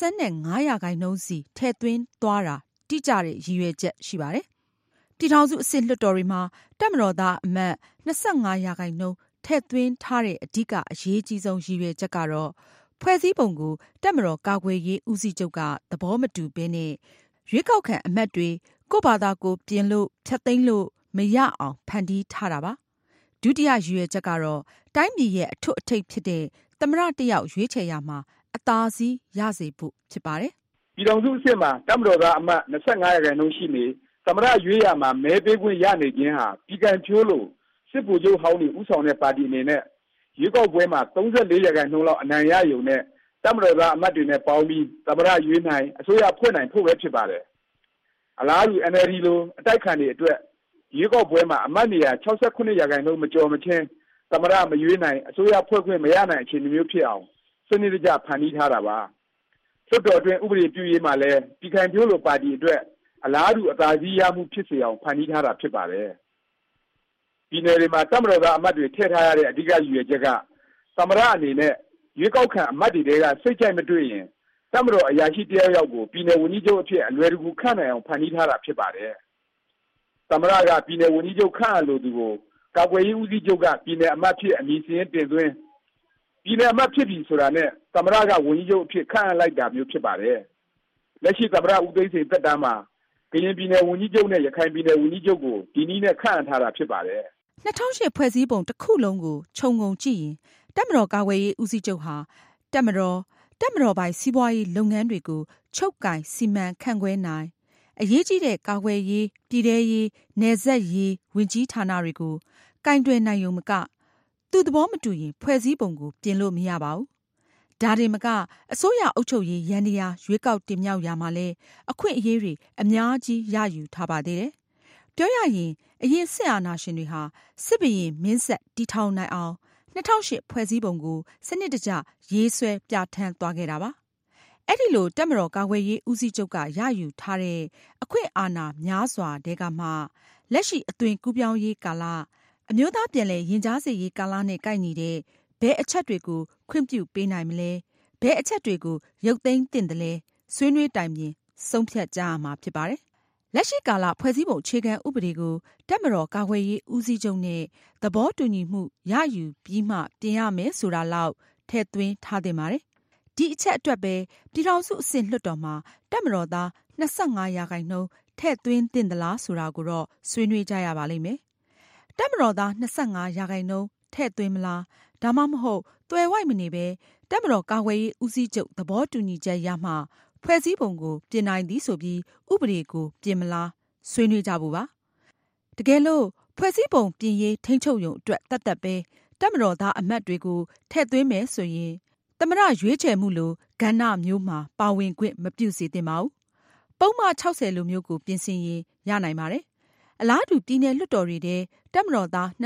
25%စီထည့်သွင်းသွားတာတိကျတဲ့ရည်ရွယ်ချက်ရှိပါတယ်ပြည်ထောင်စုအဆင့်လွှတ်တော်တွေမှာတပ်မတော်သားအမတ်25%ထည့်သွင်းထားတဲ့အဓိကအရေးကြီးဆုံးရည်ရွယ်ချက်ကတော့ဖွဲ့စည်းပုံကိုတပ်မတော်ကာကွယ်ရေးဦးစီးချုပ်ကသဘောမတူဘဲနဲ့ရွေးကောက်ခံအမတ်တွေကိုယ့်ဘာသာကိုပြင်လို့ဖျက်သိမ်းလို့မရအောင်ဖန်တီးထားတာပါဒုတိယရည်ရွယ်ချက်ကတော့တိုင်းပြည်ရဲ့အထွတ်အထိပ်ဖြစ်တဲ့သမ္မတတစ်ယောက်ရွေးချယ်ရမှာအသာစီးရစေဖို့ဖြစ်ပါတယ်ပြည်ထောင်စုအဆင့်မှာတပ်မတော်သားအမတ်25%ရှိနေသမ္မတရွေးရမှာမဲပေးခွင့်ရနေခြင်းဟာပြည်ကံဖြိုးလို့စစ်ဗိုလ်ချုပ်ဟောင်းတွေဥဆောင်တဲ့ပါတီအနေနဲ့ရွေးကောက်ပွဲမှာ34%လောက်အနိုင်ရယူနဲ့တပ်မတော်သားအမတ်တွေနဲ့ပေါင်းပြီးသမ္မတရွေးနိုင်အစိုးရဖွဲ့နိုင်ဖို့ပဲဖြစ်ပါတယ်အလားတူ NLD လိုအတိုက်ခံတွေအတွက်ရွေးကောက်ပွဲမှာအမတ်နေရာ69%မကျော်မချင်းသမ္မတမရွေးနိုင်အစိုးရဖွဲ့ခွင့်မရနိုင်အခြေအနေမျိုးဖြစ်အောင်စနစ်တကျဖန်တီးထားတာပါလွှတ်တော်အတွင်းဥပဒေပြုရေးမှာလည်းပြည်ခိုင်ဖြိုးလိုပါတီအတွက်အလားတူအသာစီးရမှုဖြစ်စေအောင်ဖန်တီးထားတာဖြစ်ပါတယ်ပြည်내တွေမှာတပ်မတော်သားအမတ်တွေထည့်ထားရတဲ့အဓိကရည်ရွယ်ချက်ကသမ္မတအနေနဲ့ရွေးကောက်ခံအမတ်တွေကစိတ်ကြိုက်မတွေ့ရင်တပ်မတော်အရာရှိတယောက်ကိုပြည်내ဝန်ကြီးချုပ်အဖြစ်အလွယ်တကူခန့်နိုင်အောင်ဖန်တီးထားတာဖြစ်ပါတယ်သမ္မတကပြည်내ဝန်ကြီးချုပ်ခန့်အပ်လို့သူကိုကာကွယ်ရေးဦးစီးချုပ်ကပြည်내အမတ်ဖြစ်အမည်စရင်းတင်သွင်းပြည်내အမတ်ဖြစ်ပြီဆိုတာနဲ့သမ္မတကဝန်ကြီးချုပ်အဖြစ်ခန့်အပ်လိုက်တာမျိုးဖြစ်ပါတယ်လက်ရှိသမ္မတဦးသိန်းစိန်သက်တမ်းမှာကရင်ပြည်내ဝန်ကြီးချုပ်နဲ့ရခိုင်ပြည်내ဝန်ကြီးချုပ်ကိုဒီနည်းနဲ့ခန့်အပ်ထားတာဖြစ်ပါတယ် 2008ဖွဲ့စည်းပုံတစ်ခုလုံးကိုခြုံငုံကြည့်ရင်တပ်မတော်ကာကွယ်ရေးဦးစီးချုပ်ဟာတပ်မတော်ပိုင်စီးပွားရေးလုပ်ငန်းတွေကိုချုပ်ကိုင်စီမံခန့်ခွဲနိုင်အရေးကြီးတဲ့ကာကွယ်ရေးပြည်ထရေးနယ်စပ်ရေးဝင်ကြီးဌာနတွေကိုကင်တွယ်နိုင်ုံမကသူသဘောမတူရင်ဖွဲ့စည်းပုံကိုပြင်လို့မရပါဘူးဒါတင်မကအစိုးရအုပ်ချုပ်ရေးရန်တရားရွေးကောက်တင်မြှောက်ရမှာလဲအခွင့်အရေးတွေအများကြီးရယူထားပါသေးတယ်ပြောရရင်အရင်စစ်အာဏာရှင်တွေဟာစစ်ဘုရင်မင်းဆက်တည်ထောင်နိုင်အောင်2008ဖွဲ့စည်းပုံကိုစနစ်တကျရေးဆွဲပြဋ္ဌာန်းသွားခဲ့တာပါအဲ့ဒီလိုတပ်မတော်ကာကွယ်ရေးဦးစီးချုပ်ကရယူထားတဲ့အခွင့်အာဏာများစွာတဲကမှလက်ရှိအသွင်ကူးပြောင်းရေးကာလအမျိုးသားပြည်လဲရင်ကြားစေရေးကာလနဲ့ကိုက်ညီတဲ့ဘယ်အချက်တွေကိုခွင့်ပြုပေးနိုင်မလဲဘယ်အချက်တွေကိုရုပ်သိမ်းသင့်တယ်လဲဆွေးနွေးတိုင်ပြင်ဆုံးဖြတ်ကြရမှာဖြစ်ပါတယ်လက်ရှိကာလဖွဲ့စည်းပုံအခြေခံဥပဒေကိုတပ်မတော်ကာကွယ်ရေးဦးစီးချုပ်နဲ့သဘောတူညီမှုရယူပြီးမှပြင်ရမယ်ဆိုတာလောက်ထည့်သွင်းထားသင့်ပါတယ်ဒီအချက်အတွက်ပဲပြည်ထောင်စုအဆင့်လွှတ်တော်မှာတပ်မတော်သား25%ထည့်သွင်းသင့်သလားဆိုတာကိုတော့ဆွေးနွေးကြရပါလိမ့်မယ်တပ်မတော်သား25%ထည့်သွင်းမလားဒါမှမဟုတ်သွယ်ဝိုက်မနေပဲတပ်မတော်ကာကွယ်ရေးဦးစီးချုပ်သဘောတူညီချက်ရမှဖွဲ့စည်းပုံကိုပြင်နိုင်သည်ဆိုပြီးဥပဒေကိုပြင်မလားဆွေးနွေးကြဖို့ပါတကယ်လို့ဖွဲ့စည်းပုံပြင်ရေးထိန်းချုပ်ရုံအတွက်တတ်ပဲတပ်မတော်သားအမတ်တွေကိုထည့်သွင်းမယ်ဆိုရင်သမ္မတရွေးချယ်မှုလိုကဏ္ဍမျိုးမှာပါဝင်ခွင့်မပြုစေသင့်ပါဘူးပုံမှန်60လိုမျိုးကိုပြင်ဆင်ရင်ရနိုင်ပါတယ်အလားတူပြည်내လွှတ်တော်တွေထဲတပ်မတော်သား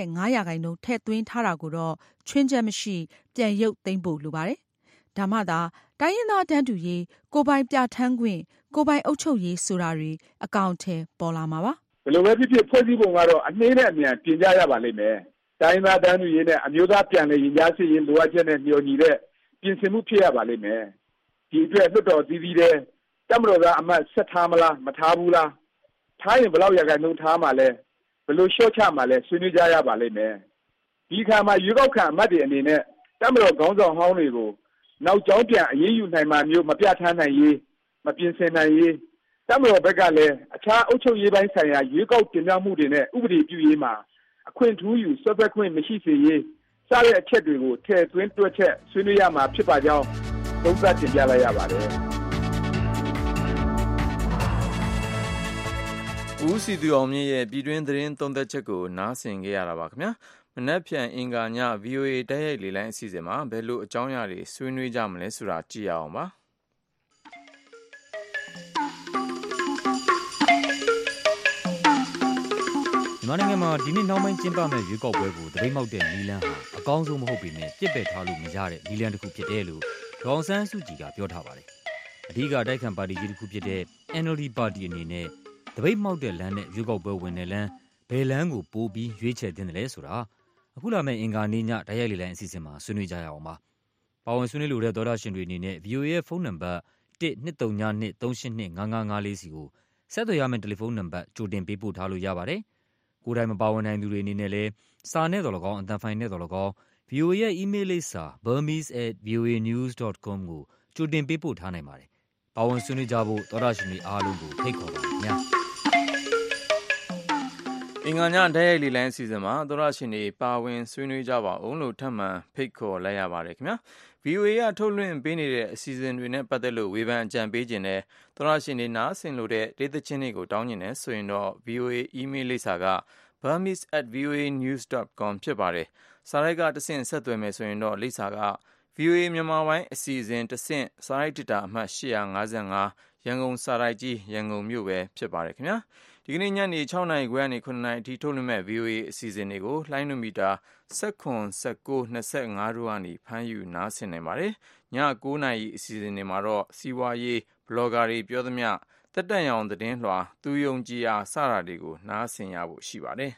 25%ထည့်သွင်းထားတာကိုတော့ချွင်းချက်မရှိပြန်ရုပ်သိမ်းဖို့လိုပါတယ်ဒါမှသာတိုင်းရင်းသားတန်းတူရေးကိုယ်ပိုင်ပြဋ္ဌာန်းခွင့်ကိုယ်ပိုင်အုပ်ချုပ်ရေးဆိုတာတွေအကောင့်ထဲပေါ်လာမှာပါဘယ်လိုပဲဖြစ်ဖြစ်ဖွဲ့စည်းပုံကတော့အနှေးနဲ့အမြန်ပြင်ကြရပါလိမ့်မယ်တိုင်းသားတန်းတူရေးနဲ့အမျိုးသားပြန်လည်ရင်ကြားစေ့ရေးလိုအပ်ချက်နဲ့မျှော်ညီတဲ့ပြင်ဆင်မှုဖြစ်ရပါလိမ့်မယ်ဒီအတွက်လွှတ်တော်သီးသီးတဲ့တပ်မတော်သားအမတ်ဆက်ထားမလားမထားဘူးလားထားရင်ဘယ်လောက်%ထားမှာလဲဘယ်လိုလျှော့ချမှာလဲဆွေးနွေးကြရပါလိမ့်မယ်ဒီခါမှာရွေးကောက်ခံအမတ်တွေအနေနဲ့တပ်မတော်ခေါင်းဆောင်ဟောင်းတွေကိုနောက်ကျောင်းပြန်အေးအေးယူနိုင်မှမျိုးမပြဋ္ဌာန်းနိုင်ရေးမပြင်ဆင်နိုင်ရေးတပ်မတော်ဘက်ကလည်းအခြားအုပ်ချုပ်ရေးပိုင်းဆိုင်ရာရွေးကောက်တင်မြှောက်မှုတွေနဲ့ဥပဒေပြုရေးမှာအခွင့်ထူးယူဆွဲဖက်ခွင့်မရှိစေရေးစတဲ့အချက်တွေကိုထည့်သွင်းတွက်ချက်ဆွေးနွေးရမှာဖြစ်ပါကြောင်းသုံးသပ်တင်ပြလိုက်ရပါတယ်ဦးစီသူအောင်မြင့်ရဲ့ပြည်တွင်းသတင်းသုံးသပ်ချက်ကိုနားဆင်ခဲ့ရတာပါခင်ဗျာမနက်ဖြန်အင်္ဂါည VOA တိုက်ရိုက်လေလိုင်းအစီအစဉ်မှာဘယ်လိုအကြောင်းအရာတွေဆွေးနွေးကြမလဲဆိုတာကြည့်ရအောင်ပါမြန်မာနိုင်ငံမှာဒီနေ့နောက်ပိုင်းကျင်းပမယ့်ရွေးကောက်ပွဲကိုသပိတ်မှောက်တဲ့နည်းလမ်းဟာအကောင်းဆုံးမဟုတ်ပေမဲ့ပြစ်ပယ်ထားလို့မရတဲ့နည်းလမ်းတစ်ခုဖြစ်တယ်လို့ဒေါ်အောင်ဆန်းစုကြည်ကပြောထားပါတယ်အဓိကတိုက်ခံပါတီကြီးတစ်ခုဖြစ်တဲ့ NLD ပါတီအနေနဲ့သပိတ်မှောက်တဲ့လမ်းနဲ့ရွေးကောက်ပွဲဝင်တဲ့လမ်းဘယ်လမ်းကိုပို့ပြီးရွေးချယ်သင့်တယ်လဲဆိုတာအခုလာမယ့်အင်္ဂါနေ့ညတိုက်ရိုက်လေလိုင်းအစီအစဉ်မှာဆွေးနွေးကြရအောင်ပါပါဝင်ဆွေးနွေးလိုတဲ့သောတာရှင်တွေအနေနဲ့ VOA ရဲ့ဖုန်းနံပါတ်12392382554စီကိုဆက်သွယ်ရမယ့်တယ်လီဖုန်းနံပါတ်ကြိုတင်ပေးပို့ထားလို့ရပါတယ်ကိုယ်တိုင်မပါဝင်နိုင်သူတွေအနေနဲ့လည်းစာနဲ့တော်လကောင်းအသံဖိုင်နဲ့တော်လကောင်း VOA ရဲ့ email လိပ်စာ burmese@voanews.com ကိုကြိုတင်ပေးပို့ထားနိုင်ပါတယ်ပါဝင်ဆွေးနွေးကြဖို့သောတာရှင်တွေအားလုံးကိုဖိတ်ခေါ်ပါခင်ဗျာအင်္ဂါညတိုက်ရိုက်လေလိုင်းအစီအစဉ်မှာသောတာရှင်တွေပါဝင်ဆွေးနွေးကြပါအောင်လို့ထပ်မံဖိတ်ခေါ်လိုက်ရပါတယ်ခင်ဗျာ VOA ကထုတ်လွှင့်ပေးနေတဲ့အစီအစဉ်တွေနဲ့ပတ်သက်လို့ဝေဖန်အကြံပေးခြင်းနဲ့သောတာရှင်တွေနားဆင်လို့တဲ့ဒေသချင်းတွေကိုတောင်းကျင်နေဆိုရင်တော့ VOA email လိပ်စာက burmese@voanews.com ဖြစ်ပါတယ်စာရိုက်ကတဆင့်ဆက်သွယ်မယ်ဆိုရင်တော့လိပ်စာက VOA မြန်မာပိုင်းအစီအစဉ်တဆင့်စာရိုက်တစ်တာအမှတ်855ရန်ကုန်စာရိုက်ကြီးရန်ကုန်မြို့ပဲဖြစ်ပါတယ်ခင်ဗျာဒီကနေ့ညနေ6:00 နာရီခွဲကနေ9:00 နာရီအထိထုတ်လွှင့်မဲ့ VOA အစီအစဉ်တွေကိုလိုင်းနိုမီတာ19 19 25တို့ကနေဖမ်းယူနားဆင်နိုင်ပါတယ်ည9:00 နာရီအစီအစဉ်တွေမှာတော့စီးပွားရေးဘလော့ဂါတွေပြောသမျှတက်တန့်ရောင်သတင်းလွှာသူယုံကြည်အားစတာတွေကိုနားဆင်ရဖို့ရှိပါတယ်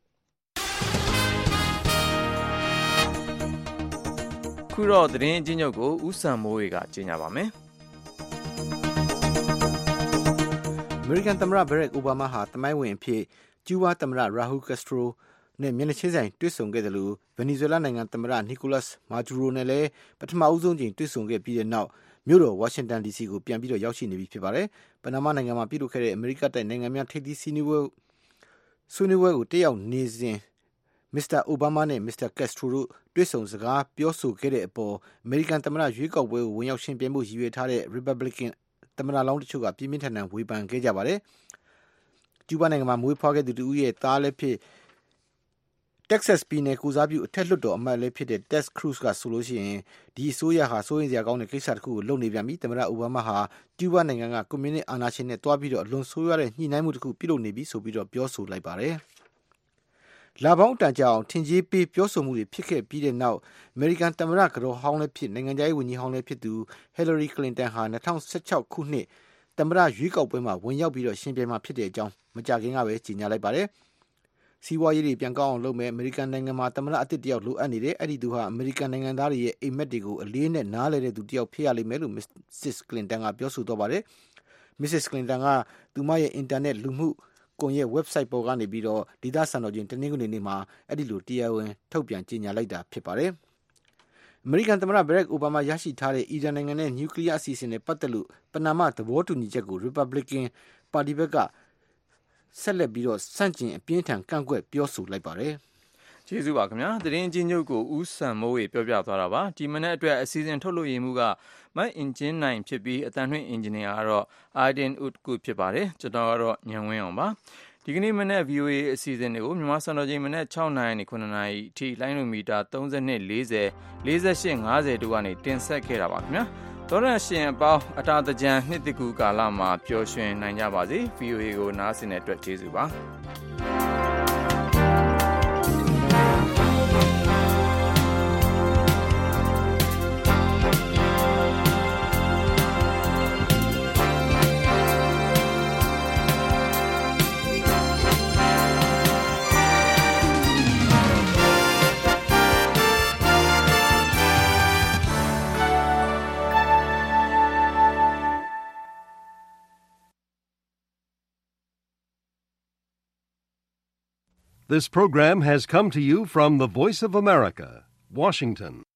ခုတော့သတင်းအကျဉ်းချုပ်ကိုဦးစံမိုးဝေကကြီးညာပါမယ်အမေရိကန်သမ္မတဘရက်အိုဘားမားဟာတမိုင်းဝင်အဖြစ်ကျူးဘားသမ္မတရာဟူကက်စထရိုနဲ့မျက်နှာချင်းဆိုင်တွေ့ဆုံခဲ့တယ်လို့ဗင်နီဇွဲလားနိုင်ငံသမ္မတနီကိုလတ်မာဒူရိုနဲ့လည်းပထမဦးဆုံးချိန်တွေ့ဆုံခဲ့ပြီးတဲ့နောက်မြို့တော်ဝါရှင်တန် DC ကိုပြန်ပြီးတော့ရောက်ရှိနေပြီဖြစ်ပါတယ်။ပနာမနိုင်ငံမှာပြုလုပ်ခဲ့တဲ့အမေရိကတိုက်နိုင်ငံများထိပ်သီးဆွေးနွေးပွဲကိုတက်ရောက်နေစဉ်မစ္စတာအိုဘားမားနဲ့မစ္စတာကက်စထရိုတို့တွေ့ဆုံစကားပြောဆိုခဲ့တဲ့အပေါ်အမေရိကန်သမ္မတရွေးကောက်ပွဲကိုဝင်ရောက်ရှင်ပြိုင်ဖို့ရည်ရွယ်ထားတဲ့ Republican သမ္မတလောင်းတချို့ကပြင်းပြင်းထန်ထန်ဝေဖန်ခဲ့ကြပါတယ်။ကျူးဘားနိုင်ငံမှာမွေးဖွားခဲ့သူတူရဲ့သားလည်းဖြစ်Texas ပြည်နယ်ကိုစားပြုအထက်လွှတ်တော်အမတ်လည်းဖြစ်တဲ့ Ted Cruz ကဆိုလို့ရှိရင်ဒီအစိုးရဟာစိုးရိမ်စရာကောင်းတဲ့ကိစ္စတစ်ခုကိုလုပ်နေပြန်ပြီသမ္မတအိုဘားမားဟာကျူးဘားနိုင်ငံကကွန်မြူနစ်အာဏာရှင်နဲ့တွားပြီးတော့အလွန်ဆိုးရွားတဲ့ညှိနှိုင်းမှုတစ်ခုပြုလုပ်နေပြီဆိုပြီးတော့ပြောဆိုလိုက်ပါတယ်။လာပေါင်းတန်ကြအောင်ထင်ကြီးပေးပြောဆိုမှုတွေဖြစ်ခဲ့ပြီးတဲ့နောက်အမေရိကန်သမ္မတကတော်ဟောင်းလည်းဖြစ်နိုင်ငံခြားရေးဝန်ကြီးဟောင်းလည်းဖြစ်သူ Hillary Clinton ဟာ2016ခုနှစ်သမ္မတရွေးကောက်ပွဲမှာဝင်ရောက်ပြီးတော့ရှင်ပြိုင်မှာဖြစ်တဲ့အကြောင်းမကြာခင်ကပဲကြေညာလိုက်ပါတယ်။စီးပွားရေးတွေပြန်ကောင်းအောင်လုပ်မယ်အမေရိကန်နိုင်ငံမှာသမ္မတအသစ်တယောက်လိုအပ်နေတယ်အဲ့ဒီသူဟာအမေရိကန်နိုင်ငံသားတွေရဲ့အိမ်မက်တွေကိုအလေးနဲ့နားလည်တဲ့သူတယောက်ဖြစ်ရလိမ့်မယ်လို့ Mrs. Clinton ကပြောဆိုတော့ပါတယ်။ Mrs. Clinton ကသူမရဲ့အင်တာနက်လူမှုကွန်ရက် website ပေါ်ကနေပြီးတော့ဒေသစံတော်ချိန်တနင်္ဂနွေနေ့မှာအဲ့ဒီလိုတရားဝင်ထုတ်ပြန်ကြေညာလိုက်တာဖြစ်ပါတယ်။အမေရိကန်သမ္မတဘရက်အိုဘားမားရရှိထားတဲ့အီရန်နိုင်ငံနဲ့နျူကလ িয়ার အစီအစဉ်နဲ့ပတ်သက်လို့ပနာမသဘောတူညီချက်ကို Republican ပါတီဘက်ကဆက်လက်ပြီးတော့စန့်ကျင်အပြင်းထန်ကန့်ကွက်ပြောဆိုလိုက်ပါတယ်။ကျေးဇူးပါခင်ဗျာ။သတင်းချင်းချုပ်ကိုဦးစံမိုးဝေပြောပြသွားတာပါ။ဒီမနေ့အတွက်အစီအစဉ်ထုတ်လို့ရမှုကမတ်အင်ဂျင်နိုင်ဖြစ်ပြီးအတန်ထွင်းအင်ဂျင်နီယာကတော့ Aiden Utku ဖြစ်ပါတယ်။ကျွန်တော်ကတော့ညံဝင်းအောင်ပါ။ဒီကနေ့မနေ့ VOA အစီအစဉ်တွေကိုမြန်မာစံတော်ချိန်မနေ့6:00 နာရီနဲ့9:00 နာရီအထိလိုင်းနိုမီတာ32 40 48 50တို့ကနေတင်ဆက်ခဲ့တာပါခင်ဗျာ။သောရရှင်အပေါင်းအတာတကြံနှစ်တကူကာလမှာပျော်ရွှင်နိုင်ကြပါစေ။ VOA ကိုနားဆင်တဲ့အတွက်ကျေးဇူးပါ။ This program has come to you from the Voice of America, Washington.